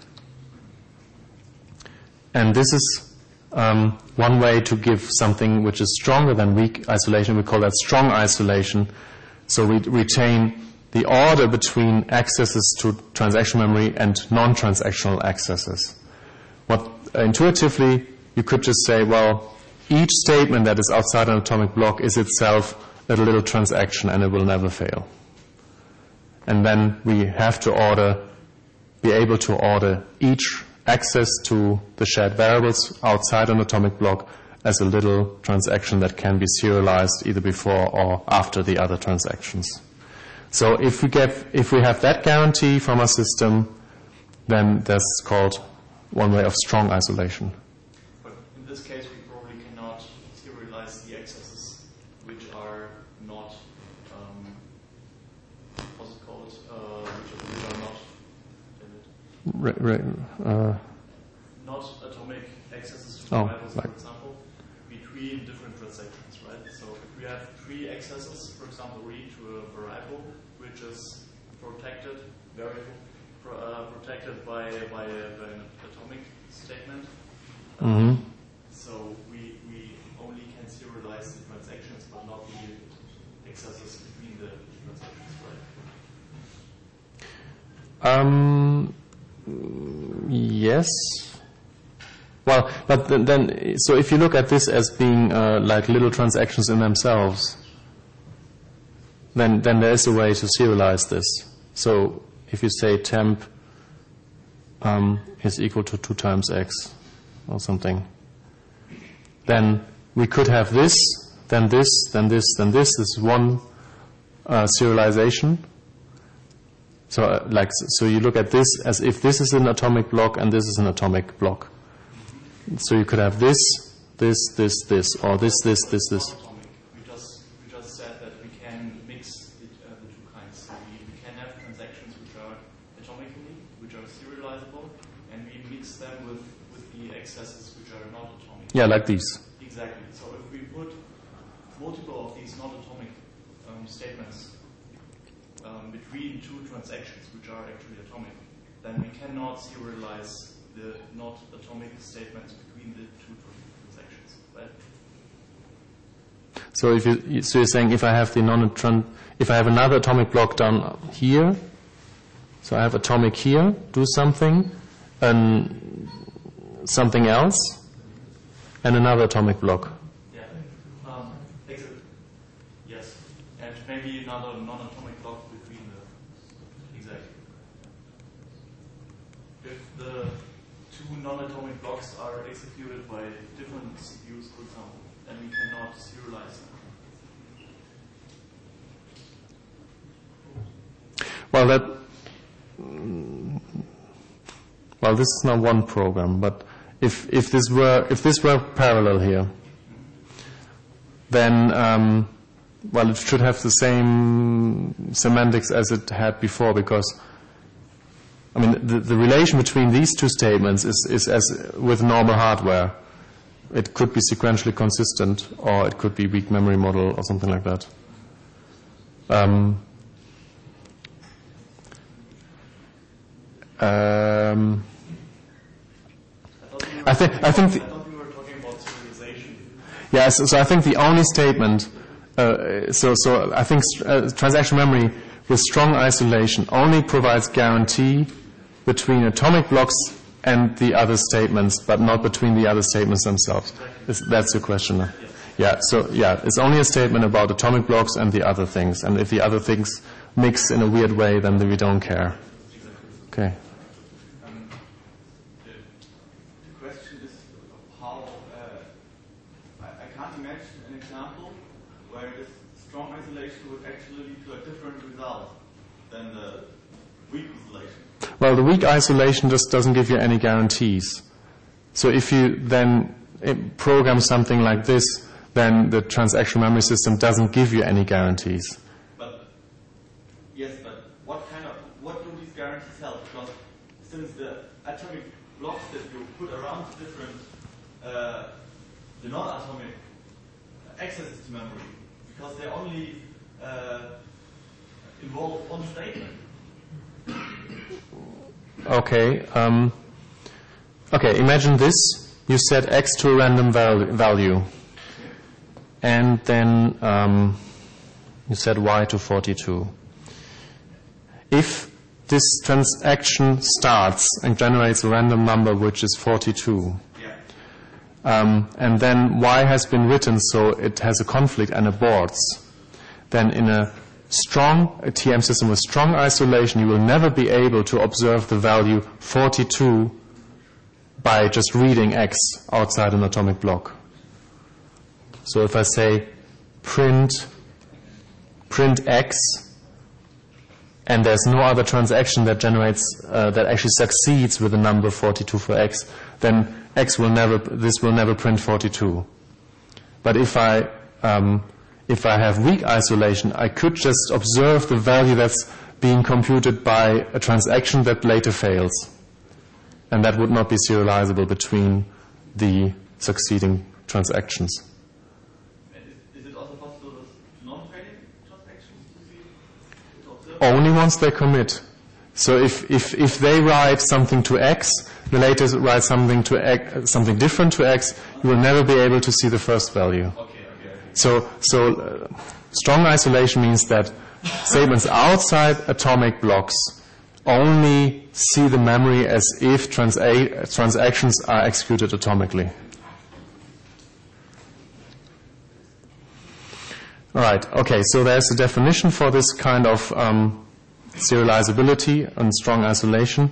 And this is um, one way to give something which is stronger than weak isolation. We call that strong isolation. So we retain the order between accesses to transaction memory and non-transactional accesses. What uh, intuitively you could just say, well, each statement that is outside an atomic block is itself a little transaction, and it will never fail. And then we have to order, be able to order each access to the shared variables outside an atomic block as a little transaction that can be serialized either before or after the other transactions. So if we get, if we have that guarantee from our system, then that's called one way of strong isolation. But in this case, we probably cannot serialize the accesses which are not um, what's it called? Uh, which, are, which are not Re, re, uh, not atomic accesses to oh, variables, like, for example. We treat between different transactions, right? So if we have three accesses, for example, read to a variable, which is protected, variable, pro, uh, protected by, by, a, by an atomic statement. Mm-hmm. So we, we only can serialize the transactions, but not the accesses between the transactions, right? Um, yes. Well, but then, then, so if you look at this as being uh, like little transactions in themselves, then then there is a way to serialize this. So if you say temp um, is equal to two times x or something, then we could have this, then this, then this, then this. This is one uh, serialization. So, uh, like, so you look at this as if this is an atomic block and this is an atomic block. So you could have this, this, this, this, or this, this, this, this. Atomic. We just we just said that we can mix the, uh, the two kinds. So we, we can have transactions which are atomically, which are serializable, and we mix them with, with the excesses which are not atomic. Yeah, like these. Exactly. So if we put multiple of these not atomic um, statements um, between two transactions which are actually atomic, then we cannot serialize the not atomic statements between the two transactions, right? So if you, so you're saying if I have the non if I have another atomic block down here, so I have atomic here, do something, and something else, and another atomic block. Yeah. Um, yes. And maybe another non-atomic block between the exactly. If the two non-atomic blocks are executed by different C P Us, for example, then we cannot serialize them. Well, that well, this is not one program, but if if this were if this were parallel here, then um, well, it should have the same semantics as it had before, because I mean, the, the relation between these two statements is, is as with normal hardware. It could be sequentially consistent, or it could be weak memory model, or something like that. Um, um, I think. I think. The, I thought we were talking about serialization. yes. So, so I think the only statement. Uh, so, so I think uh, transaction memory with strong isolation only provides guarantee between atomic blocks and the other statements, but not between the other statements themselves. Is, that's your question. Yes. Yeah, so yeah, it's only a statement about atomic blocks and the other things. And if the other things mix in a weird way, then we don't care. Okay. Um, the, the question is how, uh, I, I can't imagine an example where this strong isolation would actually lead to a different result than the weak isolation. Well, the weak isolation just doesn't give you any guarantees. So if you then program something like this, then the transaction memory system doesn't give you any guarantees. But, yes, but what kind of, what do these guarantees help? Because since the atomic blocks that you put around different, uh, the non-atomic accesses to memory, because they only uh, involve one statement. Okay. Um, okay. Imagine this: you set x to a random val- value, and then um, you set y to forty-two. If this transaction starts and generates a random number which is forty-two, Yeah. um, and then y has been written so it has a conflict and aborts, then in a strong a T M system with strong isolation, you will never be able to observe the value forty-two by just reading x outside an atomic block. So if I say print print x, and there's no other transaction that generates uh, that actually succeeds with the number forty-two for x, then x will never this will never print forty-two. But if I um, if I have weak isolation, I could just observe the value that's being computed by a transaction that later fails. And that would not be serializable between the succeeding transactions. only once they commit. So if, if, if they write something to X, the later write something to X, something different to X, you will never be able to see the first value. Okay, okay, okay. So, so uh, strong isolation means that statements outside atomic blocks only see the memory as if transa- transactions are executed atomically. All right, okay, so there's a definition for this kind of um, serializability and strong isolation.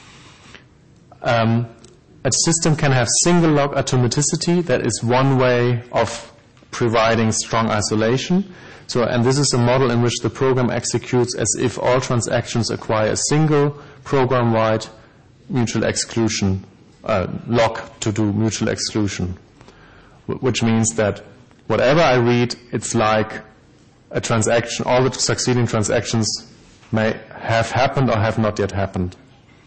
Um, a system can have single log atomicity. That is one way of providing strong isolation. So, and this is a model in which the program executes as if all transactions acquire a single program-wide mutual exclusion uh, lock to do mutual exclusion, which means that whatever I read, it's like a transaction, all the succeeding transactions may have happened or have not yet happened.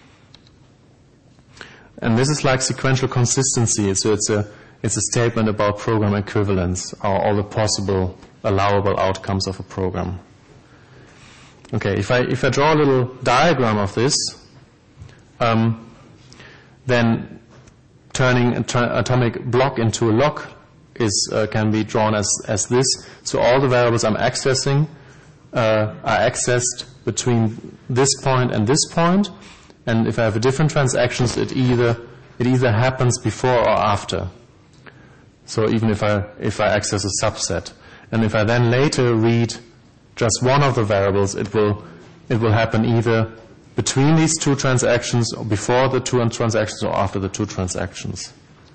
And this is like sequential consistency. So it's a, it's a statement about program equivalence, or all the possible allowable outcomes of a program. Okay, if I, if I draw a little diagram of this, um, then turning an atomic block into a lock is, uh, can be drawn as, as this. So all the variables I'm accessing uh, are accessed between this point and this point, and if I have a different transactions, it either it either happens before or after. So even if I if I access a subset, and if I then later read just one of the variables, it will it will happen either between these two transactions, or before the two transactions, or after the two transactions.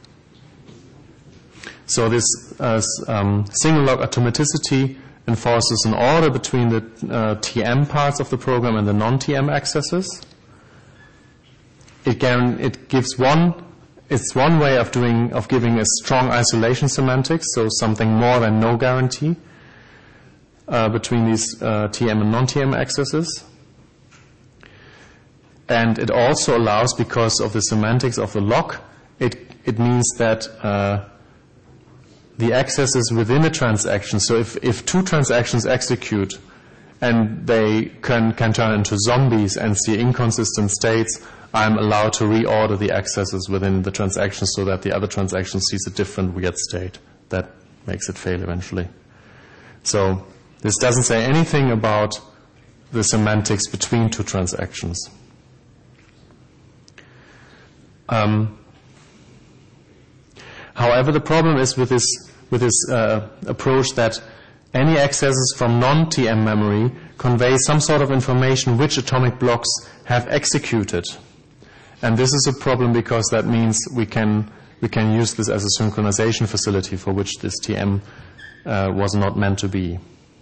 So this uh, um, single log atomicity enforces an order between the uh, T M parts of the program and the non-T M accesses. It, guaran- it gives one, it's one way of doing, of giving a strong isolation semantics, so something more than no guarantee uh, between these uh, T M and non-T M accesses. And it also allows, because of the semantics of the lock, it, it means that uh, the accesses within a transaction, so if, if two transactions execute and they can, can turn into zombies and see inconsistent states, I'm allowed to reorder the accesses within the transaction so that the other transaction sees a different weird state that makes it fail eventually. So this doesn't say anything about the semantics between two transactions. Um, however, the problem is with this with this uh, approach that any accesses from non-T M memory convey some sort of information which atomic blocks have executed. And this is a problem because that means we can we can use this as a synchronization facility for which this T M uh, was not meant to be.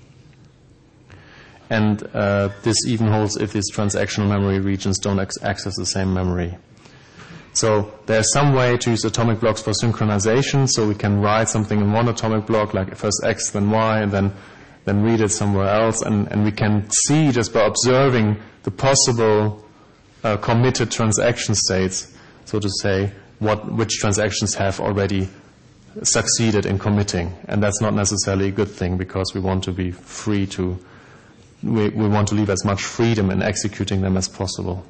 And uh, this even holds if these transactional memory regions don't ex- access the same memory. So there's some way to use atomic blocks for synchronization, so we can write something in one atomic block, like first X, then Y, and then then read it somewhere else, and, and we can see just by observing the possible uh, committed transaction states, so to say, what which transactions have already succeeded in committing. And that's not necessarily a good thing, because we want to be free to, we, we want to leave as much freedom in executing them as possible.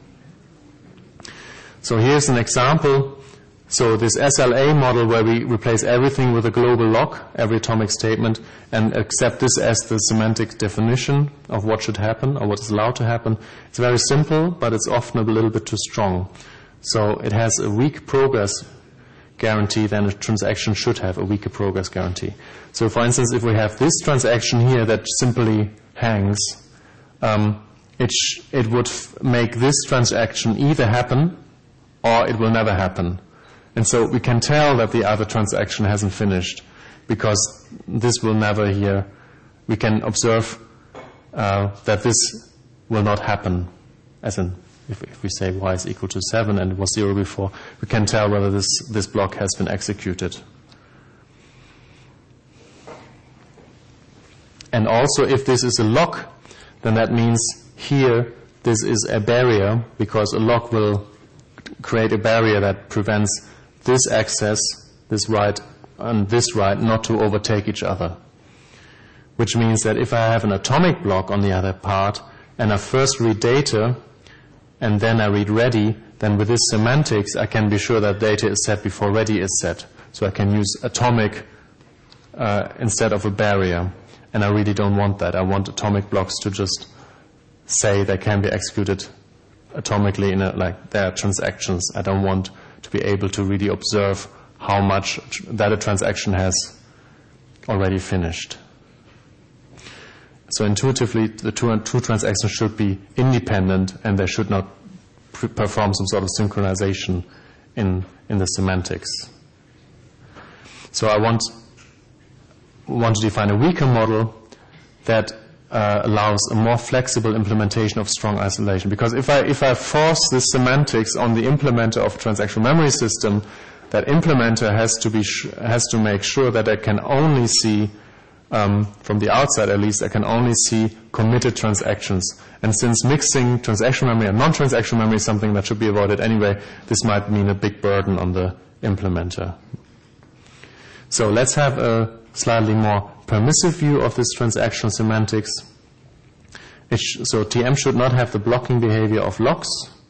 So here's an example. So this S L A model where we replace everything with a global lock, every atomic statement, and accept this as the semantic definition of what should happen or what is allowed to happen. It's very simple, but it's often a little bit too strong. So it has a weak progress guarantee, then a transaction should have a weaker progress guarantee. So for instance, if we have this transaction here that simply hangs, um, it, sh- it would f- make this transaction either happen or it will never happen. And so we can tell that the other transaction hasn't finished, because this will never here, we can observe uh, that this will not happen. As in, if, if we say y is equal to seven and it was zero before, we can tell whether this, this block has been executed. And also, if this is a lock, then that means here this is a barrier, because a lock will create a barrier that prevents this access, this write, and this write not to overtake each other. Which means that if I have an atomic block on the other part, and I first read data, and then I read ready, then with this semantics, I can be sure that data is set before ready is set. So I can use atomic uh, instead of a barrier. And I really don't want that. I want atomic blocks to just say they can be executed atomically in a, like their transactions. I don't want to be able to really observe how much that a transaction has already finished. So intuitively, the two, two transactions should be independent, and they should not pre- perform some sort of synchronization in, in the semantics. So I want, want to define a weaker model that uh, allows a more flexible implementation of strong isolation. Because if I, if I force this semantics on the implementer of a transactional memory system, that implementer has to, be sh- has to make sure that I can only see Um, from the outside at least, I can only see committed transactions. And since mixing transactional memory and non-transactional memory is something that should be avoided anyway, this might mean a big burden on the implementer. So let's have a slightly more permissive view of this transactional semantics. It sh- so T M should not have the blocking behavior of locks,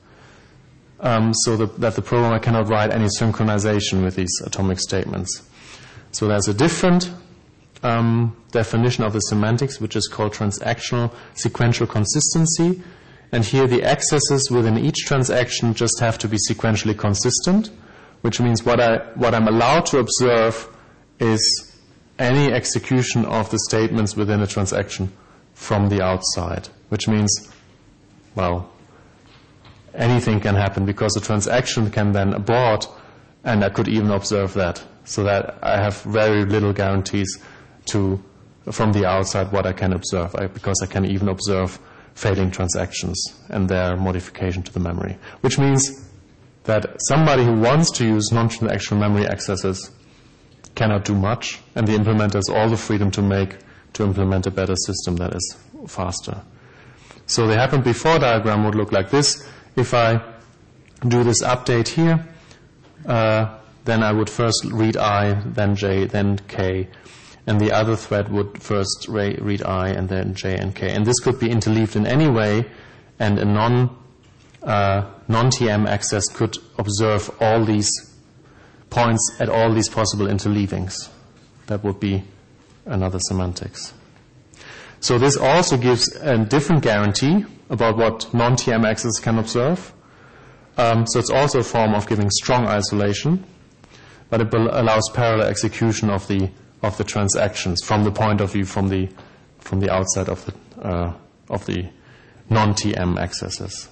um, so the, that the programmer cannot write any synchronization with these atomic statements. So there's a different Um, definition of the semantics, which is called transactional sequential consistency. And here the accesses within each transaction just have to be sequentially consistent, which means what, I, what I'm allowed to observe is any execution of the statements within a transaction from the outside, which means, well, anything can happen because the transaction can then abort, and I could even observe that, so that I have very little guarantees to, from the outside, what I can observe, I, because I can even observe failing transactions and their modification to the memory. Which means that somebody who wants to use non-transactional memory accesses cannot do much, and the implementer has all the freedom to make, to implement a better system that is faster. So the happened before diagram would look like this. If I do this update here, uh, then I would first read I, then J, then K, and the other thread would first re- read I and then J and K. And this could be interleaved in any way, and a non, uh, non-T M access could observe all these points at all these possible interleavings. That would be another semantics. So this also gives a different guarantee about what non-T M access can observe. Um, so it's also a form of giving strong isolation, but it allows parallel execution of the of the transactions from the point of view from the from the outside of the uh, of the non-T M accesses.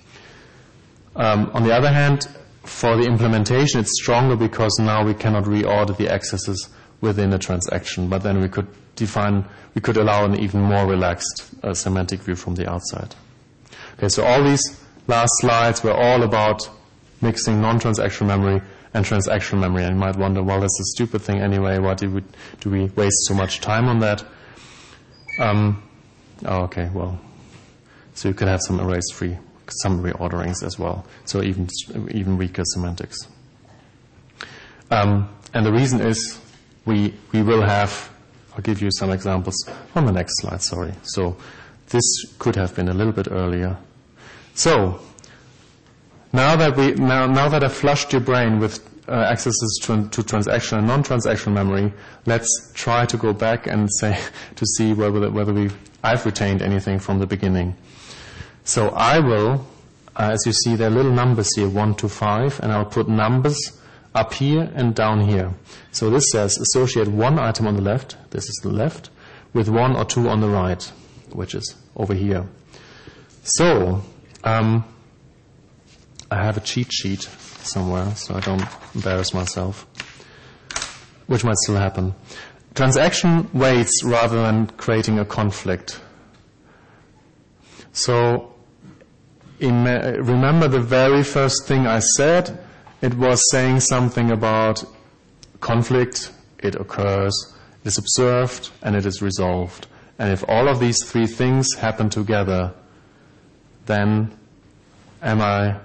Um, on the other hand, for the implementation, it's stronger because now we cannot reorder the accesses within a transaction, but then we could define, we could allow an even more relaxed uh, semantic view from the outside. Okay, so all these last slides were all about mixing non-transactional memory and transactional memory. And you might wonder, well, that's a stupid thing anyway. Why do we, do we waste so much time on that? Um, oh, okay, well, so you could have some erase-free, some reorderings as well. So even even weaker semantics. Um, and the reason is we we will have. I'll give you some examples on the next slide. Sorry. So this could have been a little bit earlier. So. Now that we now now that I've flushed your brain with uh, accesses to, to transactional and non-transactional memory, let's try to go back and say to see whether whether we I've retained anything from the beginning. So I will, uh, as you see, there are little numbers here, one to five, and I'll put numbers up here and down here. So this says associate one item on the left, this is the left, with one or two on the right, which is over here. So. Um, I have a cheat sheet somewhere, so I don't embarrass myself, which might still happen. Transaction waits rather than creating a conflict. So remember the very first thing I said? It was saying something about conflict, it occurs, it is observed, and it is resolved. And if all of these three things happen together, then am I...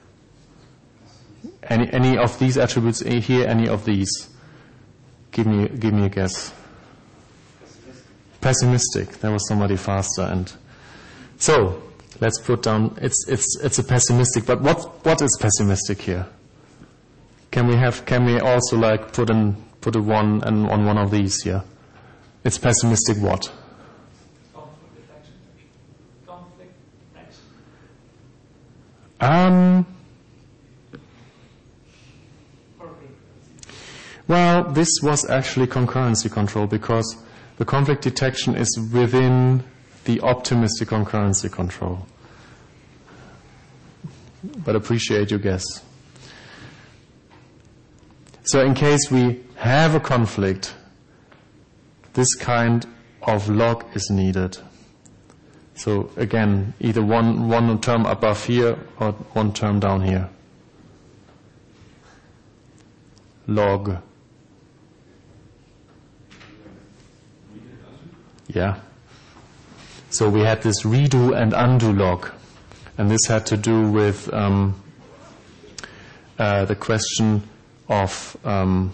Any any of these attributes here? Any of these? Give me give me a guess. Pessimistic. Pessimistic. There was somebody faster, and So let's put down. It's it's it's a pessimistic. But what what is pessimistic here? Can we have? Can we also like put an put a one and on one of these here? It's pessimistic. What? Conflict detection. Conflict detection. Um. Well, this was actually concurrency control because the conflict detection is within the optimistic concurrency control. But appreciate your guess. So in case we have a conflict, this kind of log is needed. So again, either one, one term above here or one term down here. Log. Yeah. So we had this redo and undo log. And this had to do with um, uh, the question of um,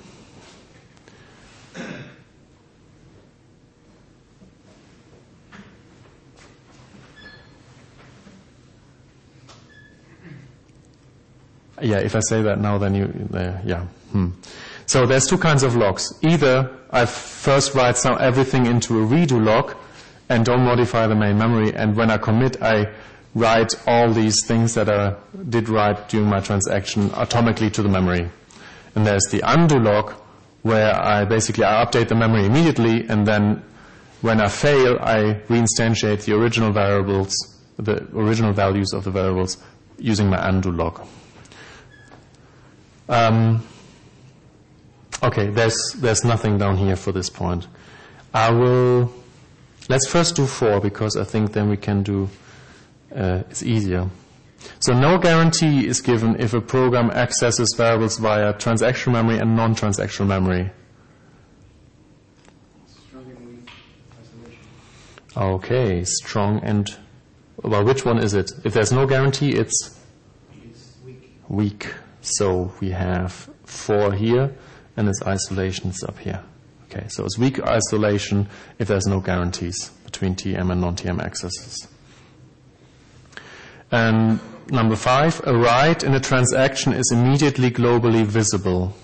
yeah, if I say that now, then you, uh, yeah. Hmm. So there's two kinds of logs. Either I first write some everything into a redo log and don't modify the main memory, and when I commit, I write all these things that I did write during my transaction atomically to the memory. And there's the undo log, where I basically I update the memory immediately, and then when I fail, I reinstantiate the original variables, the original values of the variables using my undo log. Um, okay, there's there's nothing down here for this point. I will. Let's first do four because I think then we can do. Uh, it's easier. So no guarantee is given if a program accesses variables via transactional memory and non-transactional memory. Strong and weak isolation. Okay, strong and well, which one is it? If there's no guarantee, it's It's weak. weak. So we have four here, and its isolation is up here. Okay, so it's weak isolation if there's no guarantees between T M and non-T M accesses. And number five, a write in a transaction is immediately globally visible.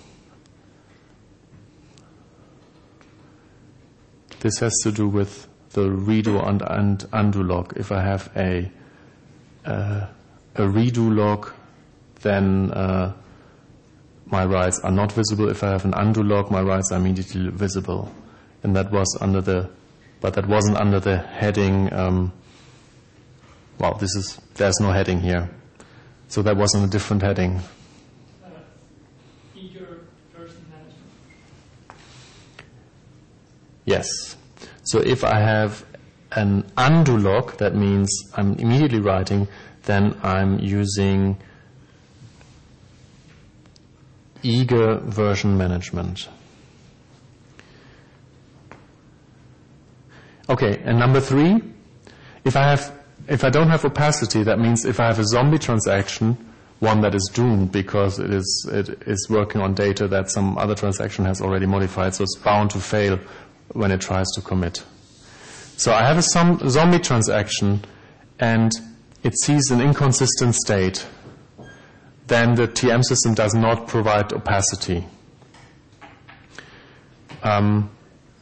This has to do with the redo and, and undo log. If I have a uh, a redo log, then uh, my writes are not visible. If I have an undo log, my writes are immediately visible. And that was under the, but that wasn't under the heading. Um, well, this is there's no heading here, so that was on a different heading. Uh, eager version management. Yes. So if I have an undo log, that means I'm immediately writing, then I'm using eager version management. Okay, and number three, if I have, if I don't have opacity, that means if I have a zombie transaction, one that is doomed because it is it is working on data that some other transaction has already modified, so it's bound to fail when it tries to commit. So I have a some zombie transaction, and it sees an inconsistent state. Then the T M system does not provide opacity. Um,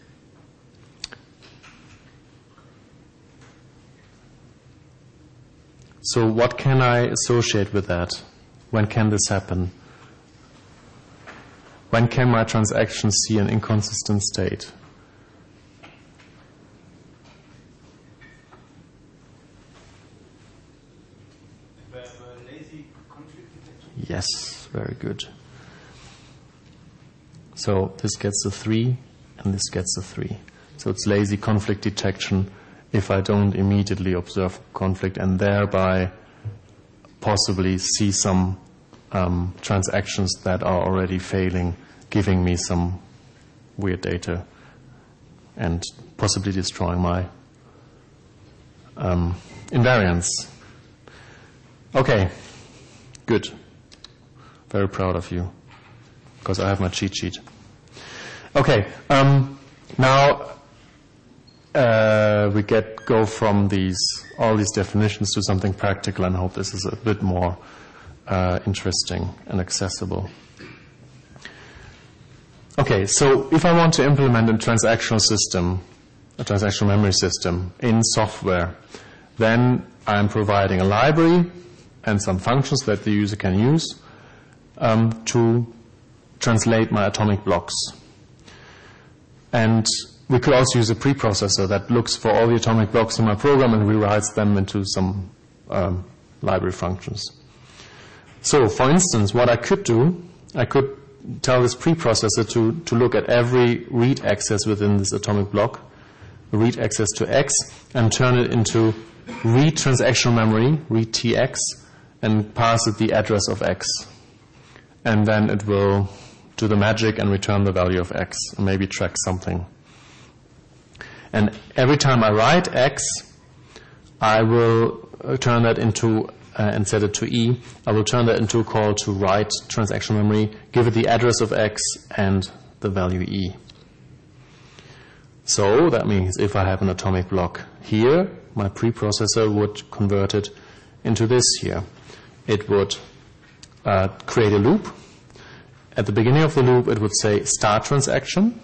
so what can I associate with that? When can this happen? When can my transaction see an inconsistent state? Yes, very good. So this gets a three, and this gets a three. So it's lazy conflict detection if I don't immediately observe conflict and thereby possibly see some um, transactions that are already failing, giving me some weird data and possibly destroying my um, invariance. Okay, good. Very proud of you, because I have my cheat sheet. Okay, um, now uh, we get go from these all these definitions to something practical, and hope this is a bit more uh, interesting and accessible. Okay, so if I want to implement a transactional system, a transactional memory system in software, then I'm providing a library and some functions that the user can use um, to translate my atomic blocks. And we could also use a preprocessor that looks for all the atomic blocks in my program and rewrites them into some um, library functions. So, for instance, what I could do, I could tell this preprocessor to, to look at every read access within this atomic block, read access to X, and turn it into read transactional memory, read T X, and pass it the address of X. And then it will do the magic and return the value of X, and maybe track something. And every time I write X, I will turn that into, uh, and set it to E, I will turn that into a call to write transactional memory, give it the address of X and the value E. So that means if I have an atomic block here, my preprocessor would convert it into this here. It would uh, create a loop. At the beginning of the loop, it would say start transaction.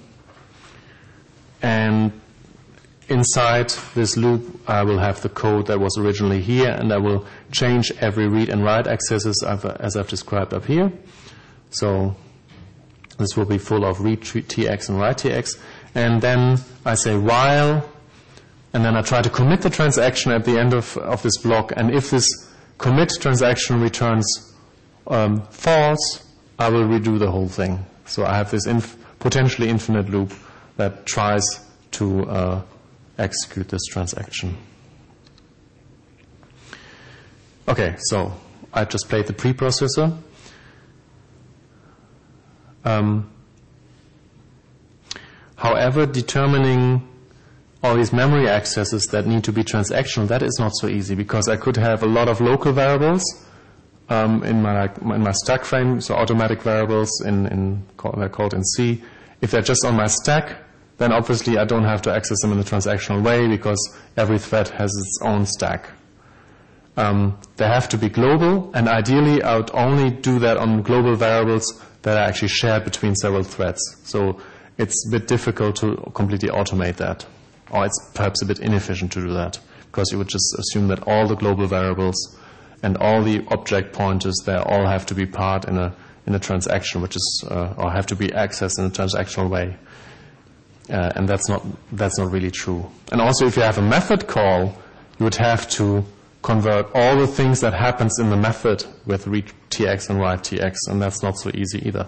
And inside this loop, I will have the code that was originally here, and I will change every read and write accesses as I've described up here. So this will be full of read T X and write T X. And then I say while, and then I try to commit the transaction at the end of, of this block. And if this commit transaction returns um, false, I will redo the whole thing. So I have this inf- potentially infinite loop that tries to uh, execute this transaction. Okay, so I just played the preprocessor. Um, however, determining all these memory accesses that need to be transactional, that is not so easy, because I could have a lot of local variables um, in my in my stack frame, so automatic variables in, in they're called in C. If they're just on my stack, then obviously I don't have to access them in a transactional way, because every thread has its own stack. Um, they have to be global, and ideally I would only do that on global variables that are actually shared between several threads. So it's a bit difficult to completely automate that. Or it's perhaps a bit inefficient to do that, because you would just assume that all the global variables and all the object pointers, they all have to be part in a in a transaction, which is uh, or have to be accessed in a transactional way. Uh, and that's not that's not really true. And also, if you have a method call, you would have to convert all the things that happens in the method with read T X and write T X, and that's not so easy either.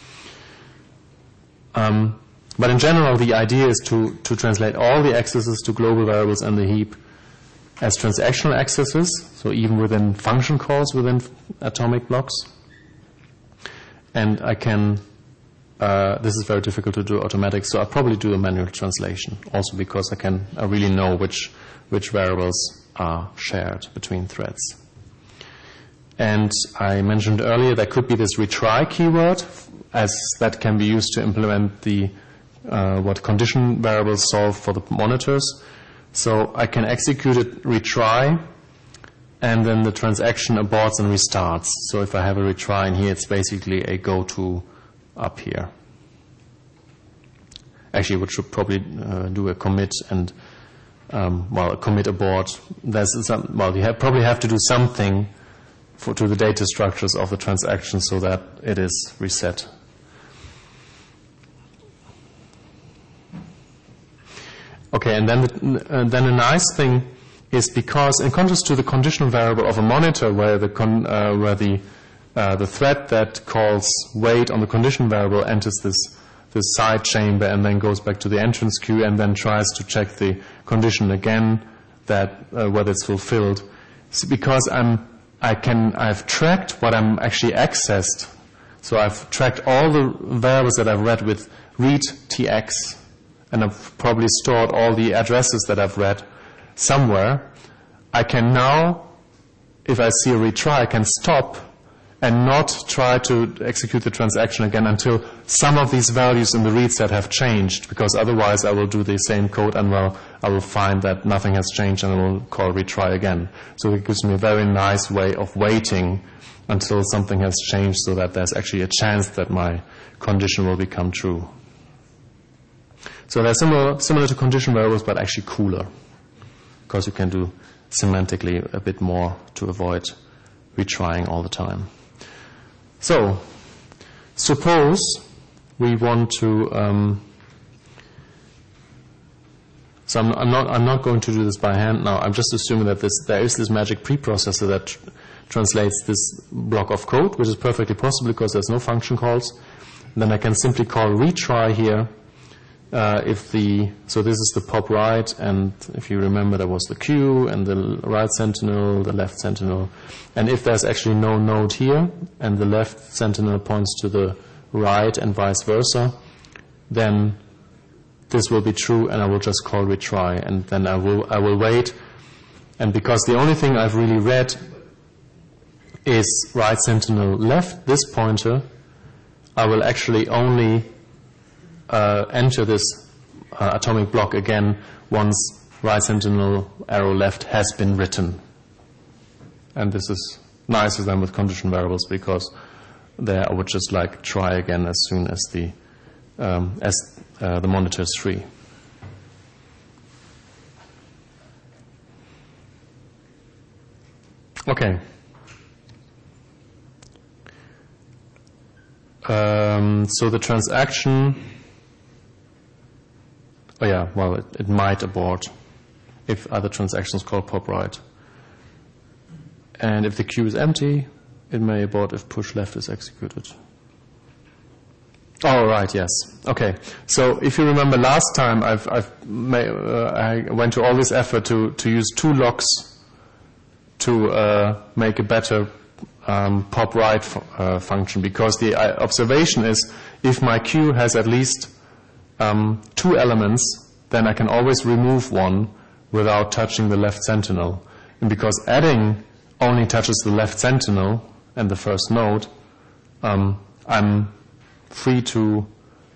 Um, but in general, the idea is to, to translate all the accesses to global variables in the heap as transactional accesses, so even within function calls within atomic blocks. And I can, uh, this is very difficult to do automatic, so I'll probably do a manual translation, also because I can, I really know which, which variables are shared between threads. And I mentioned earlier there could be this retry keyword, as that can be used to implement the uh, what condition variables solve for the monitors. So I can execute it retry, and then the transaction aborts and restarts. So if I have a retry in here, it's basically a go to up here. Actually, we should probably uh, do a commit and Um, well, a commit abort. There's some, well, you have, probably have to do something for, to the data structures of the transaction so that it is reset. Okay, and then the, uh, then a nice thing is, because in contrast to the conditional variable of a monitor, where the con, uh, where the uh, the thread that calls wait on the condition variable enters this this side chamber and then goes back to the entrance queue and then tries to check the condition again that uh, whether it's fulfilled. So because I'm, I can, I've tracked what I'm actually accessed. So I've tracked all the variables that I've read with read T X, and I've probably stored all the addresses that I've read somewhere. I can now, if I see a retry, I can stop and not try to execute the transaction again until some of these values in the read set have changed, because otherwise I will do the same code and well, I will find that nothing has changed and I will call retry again. So it gives me a very nice way of waiting until something has changed so that there's actually a chance that my condition will become true. So they're similar, similar to condition variables, but actually cooler, because you can do semantically a bit more to avoid retrying all the time. So, suppose we want to, um, so I'm, I'm, not, I'm not going to do this by hand now, I'm just assuming that this, there is this magic preprocessor that tr translates this block of code, which is perfectly possible because there's no function calls. And then I can simply call retry here. Uh, if the, so this is the pop right, and if you remember there was the queue and the right sentinel, the left sentinel. And if there's actually no node here, and the left sentinel points to the right and vice versa, then this will be true and I will just call retry, and then I will, I will wait. And because the only thing I've really read is right sentinel left, this pointer, I will actually only Uh, enter this uh, atomic block again once right sentinel arrow left has been written. And this is nicer than with condition variables, because there I would just like try again as soon as the um, as uh, the monitor is free. Okay. Um, so the transaction. Oh yeah, well, it, it might abort if other transactions call pop right. And if the queue is empty, it may abort if push left is executed. Oh, right, yes. Okay. So if you remember last time, I've, I've may, uh, I went to all this effort to, to use two locks to uh, make a better um, pop right fu uh, function, because the uh, observation is if my queue has at least Um, two elements, then I can always remove one without touching the left sentinel. And because adding only touches the left sentinel and the first node, um, I'm free to,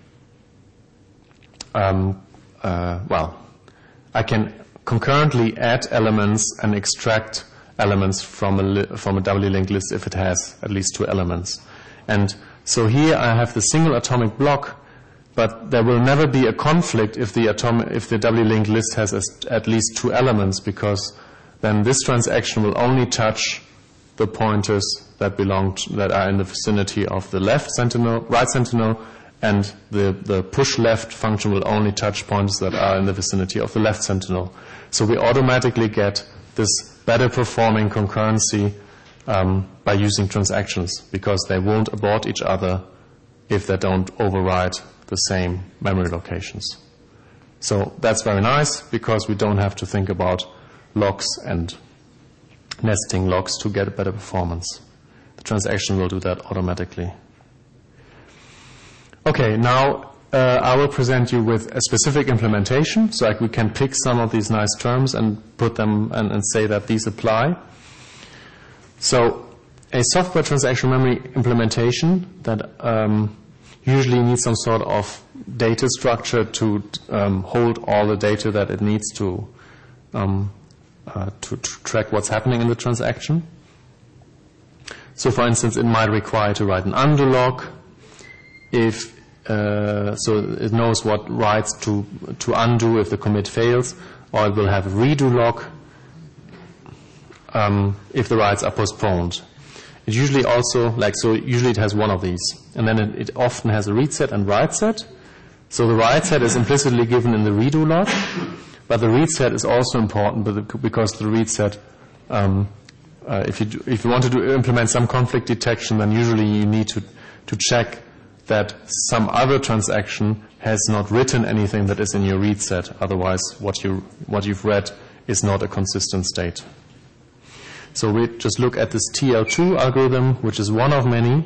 um, uh, well, I can concurrently add elements and extract elements from a, li from a doubly linked list if it has at least two elements. And so here I have the single atomic block, but there will never be a conflict if the atom, if the doubly linked list has at least two elements, because then this transaction will only touch the pointers that belong to, that are in the vicinity of the left sentinel, right sentinel, and the, the push left function will only touch pointers that are in the vicinity of the left sentinel. So we automatically get this better performing concurrency um, by using transactions, because they won't abort each other if they don't override the same memory locations. So that's very nice, because we don't have to think about locks and nesting locks to get a better performance. The transaction will do that automatically. Okay, now uh, I will present you with a specific implementation, so like we can pick some of these nice terms and put them and, and say that these apply. So a software transaction memory implementation that um, usually needs some sort of data structure to um, hold all the data that it needs to, um, uh, to, to track what's happening in the transaction. So for instance, it might require to write an undo log, if, uh, so it knows what writes to, to undo if the commit fails, or it will have a redo log um, if the writes are postponed. It usually also, like, so usually it has one of these. And then it, it often has a read set and write set. So the write set is implicitly given in the redo log, but the read set is also important because the read set, um, uh, if, you do, if you want to do, implement some conflict detection, then usually you need to, to check that some other transaction has not written anything that is in your read set. Otherwise, what, you, what you've read is not a consistent state. So we just look at this T L two algorithm, which is one of many.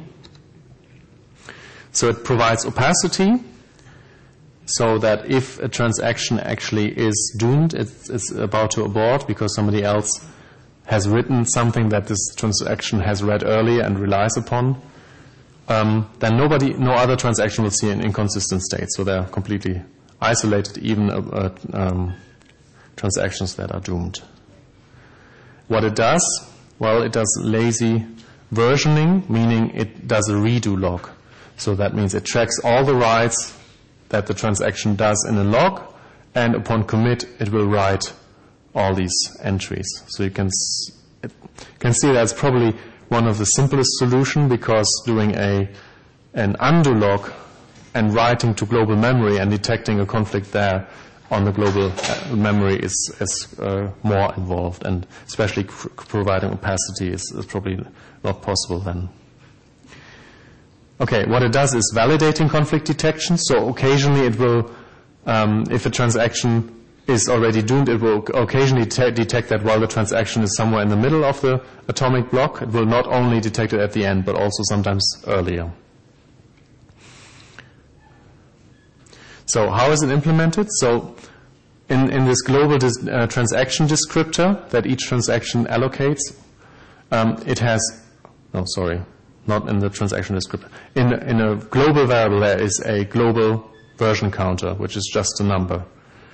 So it provides opacity, so that if a transaction actually is doomed, it's, it's about to abort because somebody else has written something that this transaction has read earlier and relies upon, um, then nobody, no other transaction will see an inconsistent state. So they're completely isolated, even uh, uh, um, transactions that are doomed. What it does, well, it does lazy versioning, meaning it does a redo log. So that means it tracks all the writes that the transaction does in a log, and upon commit, it will write all these entries. So you can, s- it, you can see that's probably one of the simplest solutions, because doing a an undo log and writing to global memory and detecting a conflict there on the global uh, memory is, is uh, more involved, and especially c- providing opacity is, is probably not possible then. Okay, what it does is validating conflict detection. So occasionally it will, um, if a transaction is already doomed, it will occasionally te- detect that while the transaction is somewhere in the middle of the atomic block. It will not only detect it at the end, but also sometimes earlier. So how is it implemented? So in, in this global dis- uh, transaction descriptor that each transaction allocates, um, it has, no, sorry, not in the transaction descriptor. In, in a global variable, there is a global version counter, which is just a number.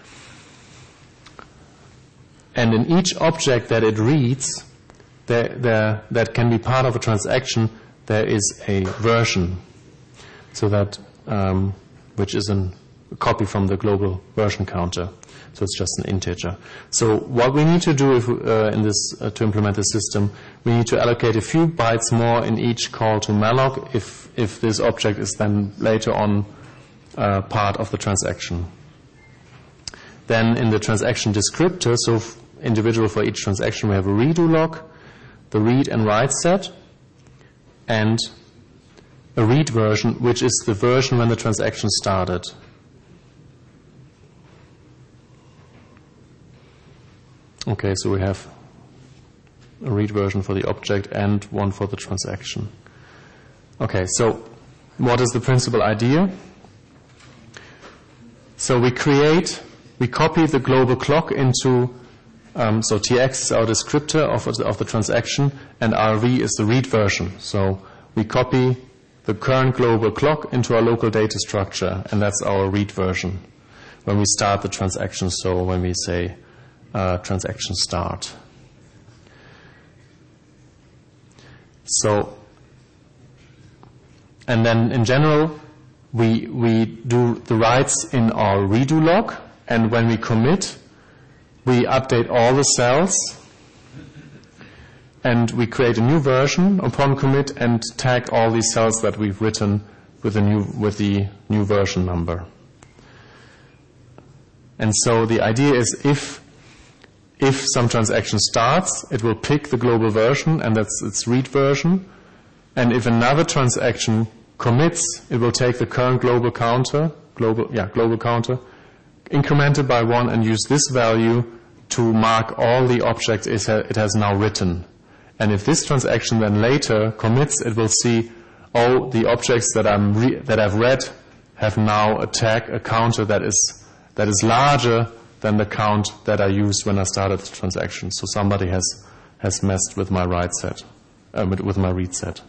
And in each object that it reads, there, there, that can be part of a transaction, there is a version, so that um, which is an, a copy from the global version counter. So it's just an integer. So what we need to do if, uh, in this uh, to implement the system, we need to allocate a few bytes more in each call to malloc if if this object is then later on uh, part of the transaction. Then in the transaction descriptor, so f- individual for each transaction, we have a redo log, the read and write set, and a read version, which is the version when the transaction started. Okay, so we have a read version for the object and one for the transaction. Okay, so what is the principal idea? So we create, we copy the global clock into, um, so T X is our descriptor of, of the transaction, and R V is the read version. So we copy the current global clock into our local data structure, and that's our read version when we start the transaction. So when we say uh, transaction start. So, and then in general, we we do the writes in our redo log, and when we commit, we update all the cells, and we create a new version upon commit and tag all these cells that we've written with the new with the new version number. And so the idea is if if some transaction starts, it will pick the global version, and that's its read version. And if another transaction commits, it will take the current global counter, global yeah global counter, incremented by one, and use this value to mark all the objects it has now written. And if this transaction then later commits, it will see, oh, the objects that I'm re- that I've read have now a tag, a counter that is that is larger than the count that I used when I started the transaction. So somebody has has messed with my write set, uh, with, with my read set.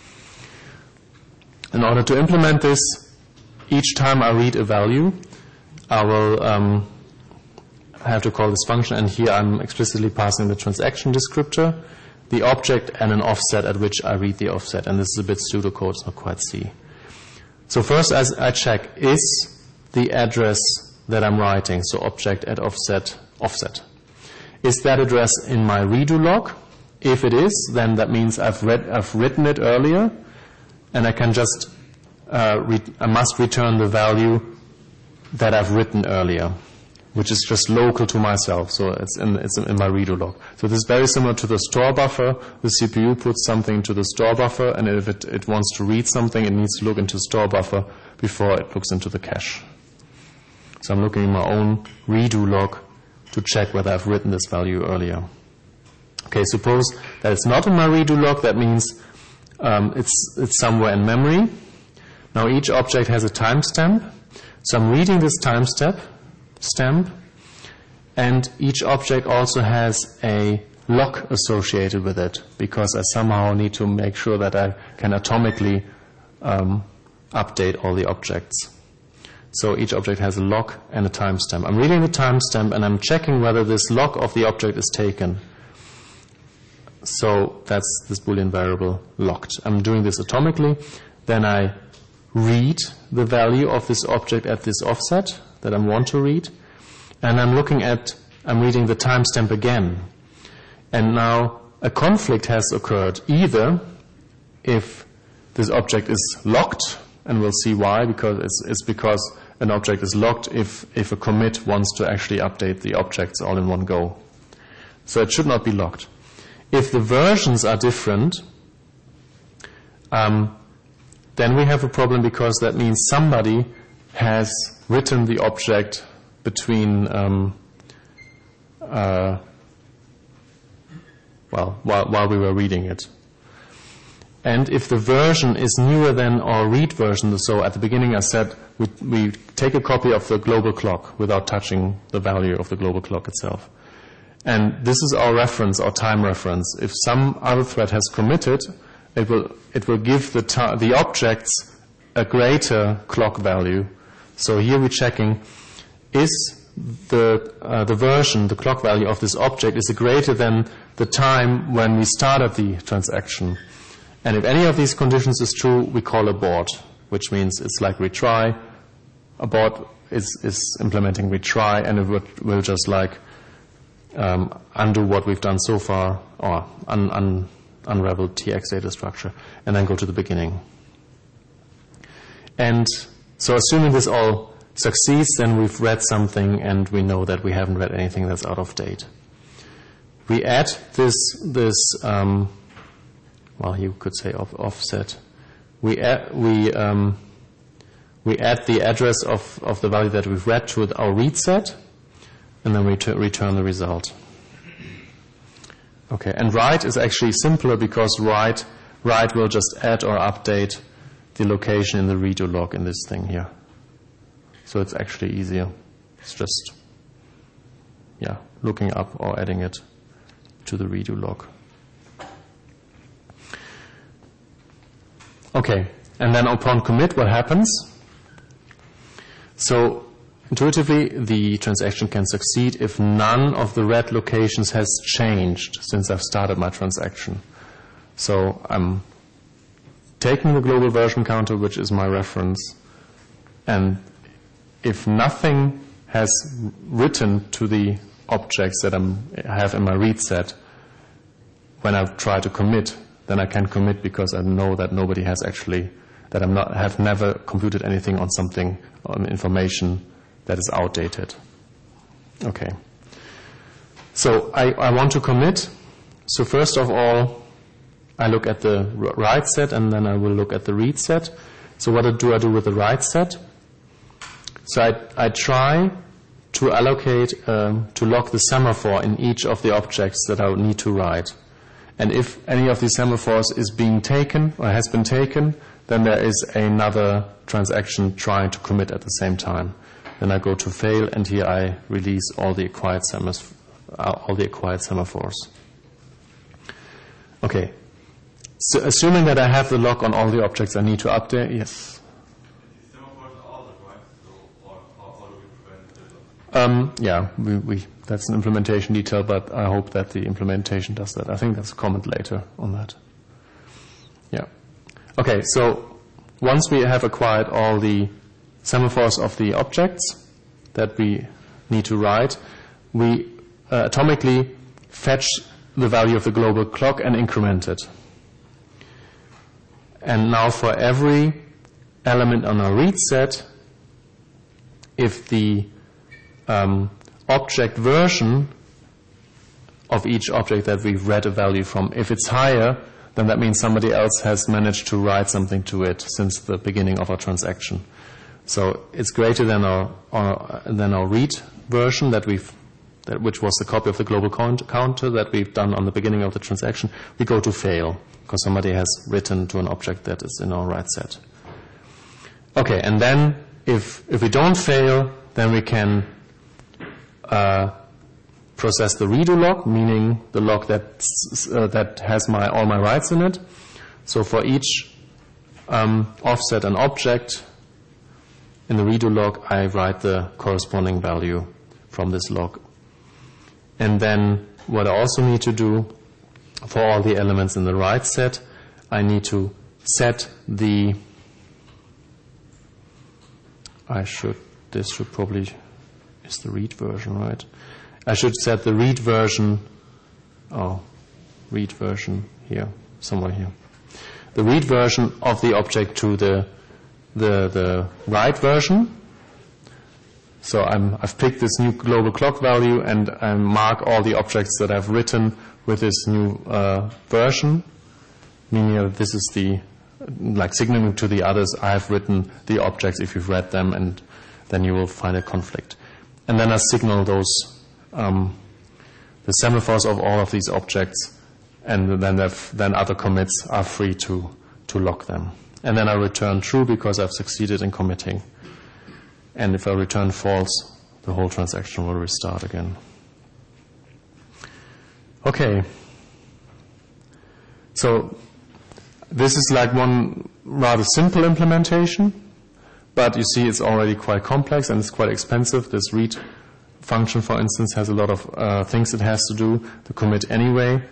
In order to implement this, each time I read a value, I will um, have to call this function, and here I'm explicitly passing the transaction descriptor, the object, and an offset at which I read the offset. And this is a bit pseudocode, it's not quite C. So first as I check, is the address that I'm writing, so object at offset, offset. Is that address in my redo log? If it is, then that means I've read, I've written it earlier, and I can just, uh, re- I must return the value that I've written earlier, which is just local to myself, so it's in, it's in my redo log. So this is very similar to the store buffer. The C P U puts something to the store buffer, and if it, it wants to read something, it needs to look into store buffer before it looks into the cache. So I'm looking in my own redo log to check whether I've written this value earlier. Okay, suppose that it's not in my redo log. That means um, it's it's somewhere in memory. Now each object has a timestamp. So I'm reading this timestamp, stamp, and each object also has a lock associated with it, because I somehow need to make sure that I can atomically um, update all the objects. So each object has a lock and a timestamp. I'm reading the timestamp and I'm checking whether this lock of the object is taken. So that's this Boolean variable locked. I'm doing this atomically. Then I read the value of this object at this offset that I want to read. And I'm looking at, I'm reading the timestamp again. And now a conflict has occurred, either if this object is locked, and we'll see why, because it's, it's because an object is locked if, if a commit wants to actually update the objects all in one go. So it should not be locked. If the versions are different, um, then we have a problem, because that means somebody has written the object between, um, uh, well, while, while we were reading it. And if the version is newer than our read version, so at the beginning I said we, we take a copy of the global clock without touching the value of the global clock itself. And this is our reference, our time reference. If some other thread has committed, it will, it will give the, ta- the objects a greater clock value. So here we're checking, is the, uh, the version, the clock value of this object, is it greater than the time when we started the transaction? And if any of these conditions is true, we call abort, which means it's like retry. Abort is, is implementing retry, and it would, will just like um, undo what we've done so far, or un, un, unravel T X data structure, and then go to the beginning. And so assuming this all succeeds, then we've read something, and we know that we haven't read anything that's out of date. We add this, this um, well, you could say off, offset. We add, we, um, we add the address of, of the value that we've read to our read set, and then we t- return the result. Okay, and write is actually simpler, because write, write will just add or update the location in the redo log in this thing here. So it's actually easier. It's just, yeah, looking up or adding it to the redo log. Okay, and then upon commit, what happens? So intuitively, the transaction can succeed if none of the read locations has changed since I've started my transaction. So I'm taking the global version counter, which is my reference, and if nothing has written to the objects that I'm, I have in my read set, when I try to commit, then I can commit, because I know that nobody has actually, that I'm not, have never computed anything on something, on information that is outdated. Okay. So I, I want to commit. So first of all, I look at the write set, and then I will look at the read set. So what do I do with the write set? So I, I try to allocate, um, to lock the semaphore in each of the objects that I need to write. And if any of these semaphores is being taken or has been taken, then there is another transaction trying to commit at the same time. Then I go to fail, and here I release all the acquired semaphores. All the acquired semaphores. Okay. So assuming that I have the lock on all the objects I need to update, yes. Um, yeah, we, we, that's an implementation detail, but I hope that the implementation does that. I think that's a comment later on that. Yeah. Okay, so once we have acquired all the semaphores of the objects that we need to write, we uh, atomically fetch the value of the global clock and increment it. And now for every element on our read set, if the Um, object version of each object that we've read a value from, if it's higher, then that means somebody else has managed to write something to it since the beginning of our transaction. So it's greater than our, our than our read version that we've, that, which was the copy of the global count, counter that we've done on the beginning of the transaction. We go to fail because somebody has written to an object that is in our write set. Okay, and then if if we don't fail, then we can Uh, process the redo log, meaning the log that's, uh, that has my all my writes in it. So for each um, offset and object in the redo log, I write the corresponding value from this log. And then what I also need to do for all the elements in the write set, I need to set the, I should, this should probably, is the read version, right? I should set the read version, oh, read version here, somewhere here. The read version of the object to the the, the write version. So I'm, I've picked this new global clock value and I mark all the objects that I've written with this new uh, version, meaning that this is the, like signaling to the others, I've written the objects if you've read them, and then you will find a conflict. And then I signal those, um, the semaphores of all of these objects, and then then other commits are free to, to lock them. And then I return true because I've succeeded in committing. And if I return false, the whole transaction will restart again. Okay. So this is like one rather simple implementation, but you see it's already quite complex and it's quite expensive. This read function, for instance, has a lot of uh, things it has to do to commit anyway.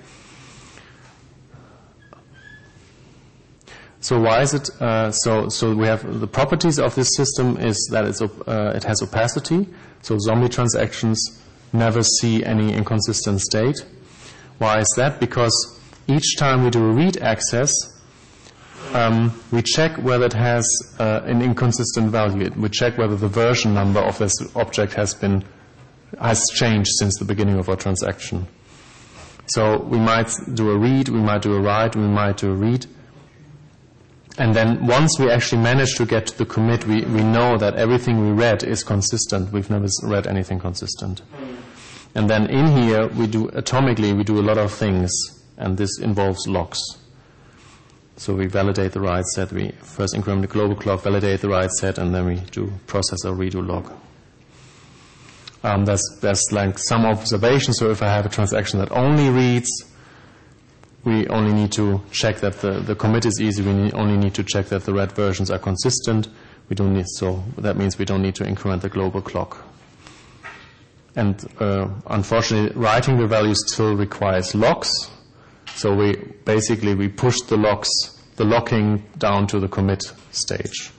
So why is it, uh, so, so we have the properties of this system is that it's, uh, it has opacity, so zombie transactions never see any inconsistent state. Why is that? Because each time we do a read access, um, we check whether it has uh, an inconsistent value. We check whether the version number of this object has been, has changed since the beginning of our transaction. So we might do a read, we might do a write, we might do a read. And then once we actually manage to get to the commit, we, we know that everything we read is consistent. We've never read anything consistent. And then in here, we do atomically, we do a lot of things, and this involves locks. So we validate the write set. We first increment the global clock, validate the write set, and then we do process a redo log. Um, that's, that's like some observation. So if I have a transaction that only reads, we only need to check that the, the commit is easy. We need, only need to check that the read versions are consistent. We don't need, so that means we don't need to increment the global clock. And uh, unfortunately, writing the value still requires locks. So we basically we push the locks, the locking down to the commit stage.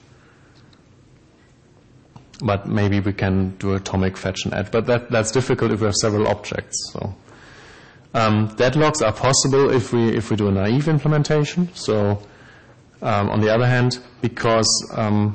But maybe we can do atomic fetch and add. But that, that's difficult if we have several objects. So. Um, deadlocks are possible if we if we do a naive implementation. So, um, on the other hand, because um,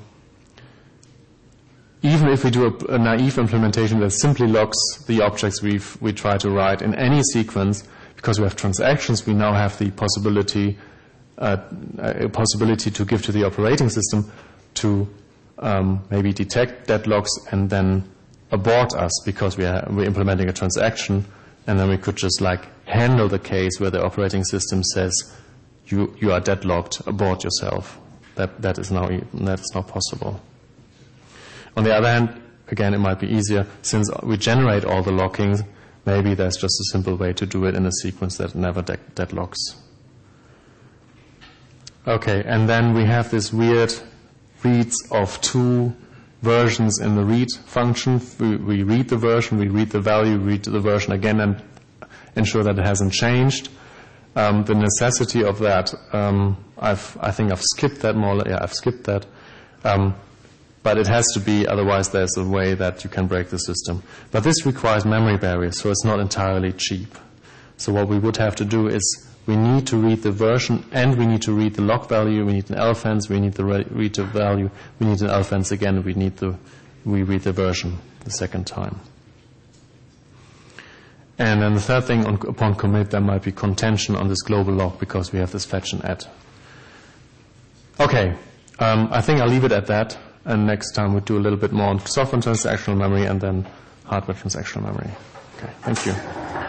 even if we do a, a naive implementation that simply locks the objects we we try to write in any sequence, because we have transactions, we now have the possibility uh, a possibility to give to the operating system to um, maybe detect deadlocks and then abort us because we are we're implementing a transaction. And then we could just like handle the case where the operating system says you you are deadlocked, abort yourself. That that is now that is not possible. On the other hand, again, it might be easier since we generate all the lockings. Maybe there's just a simple way to do it in a sequence that never de- deadlocks. Okay, and then we have this weird reads of two versions in the read function. We, we read the version, we read the value, read the version again and ensure that it hasn't changed. Um, the necessity of that, um, I've, I think I've skipped that more, yeah, I've skipped that. Um, but it has to be, otherwise there's a way that you can break the system. But this requires memory barriers, so it's not entirely cheap. So what we would have to do is we need to read the version and we need to read the log value. We need an elfence. We need to re- read the value. We need an elfence again. We need the we read the version the second time. And then the third thing, on, upon commit, there might be contention on this global log because we have this fetch and add. Okay, um, I think I'll leave it at that. And next time we'll do a little bit more on software transactional memory and then hardware transactional memory. Okay, thank you.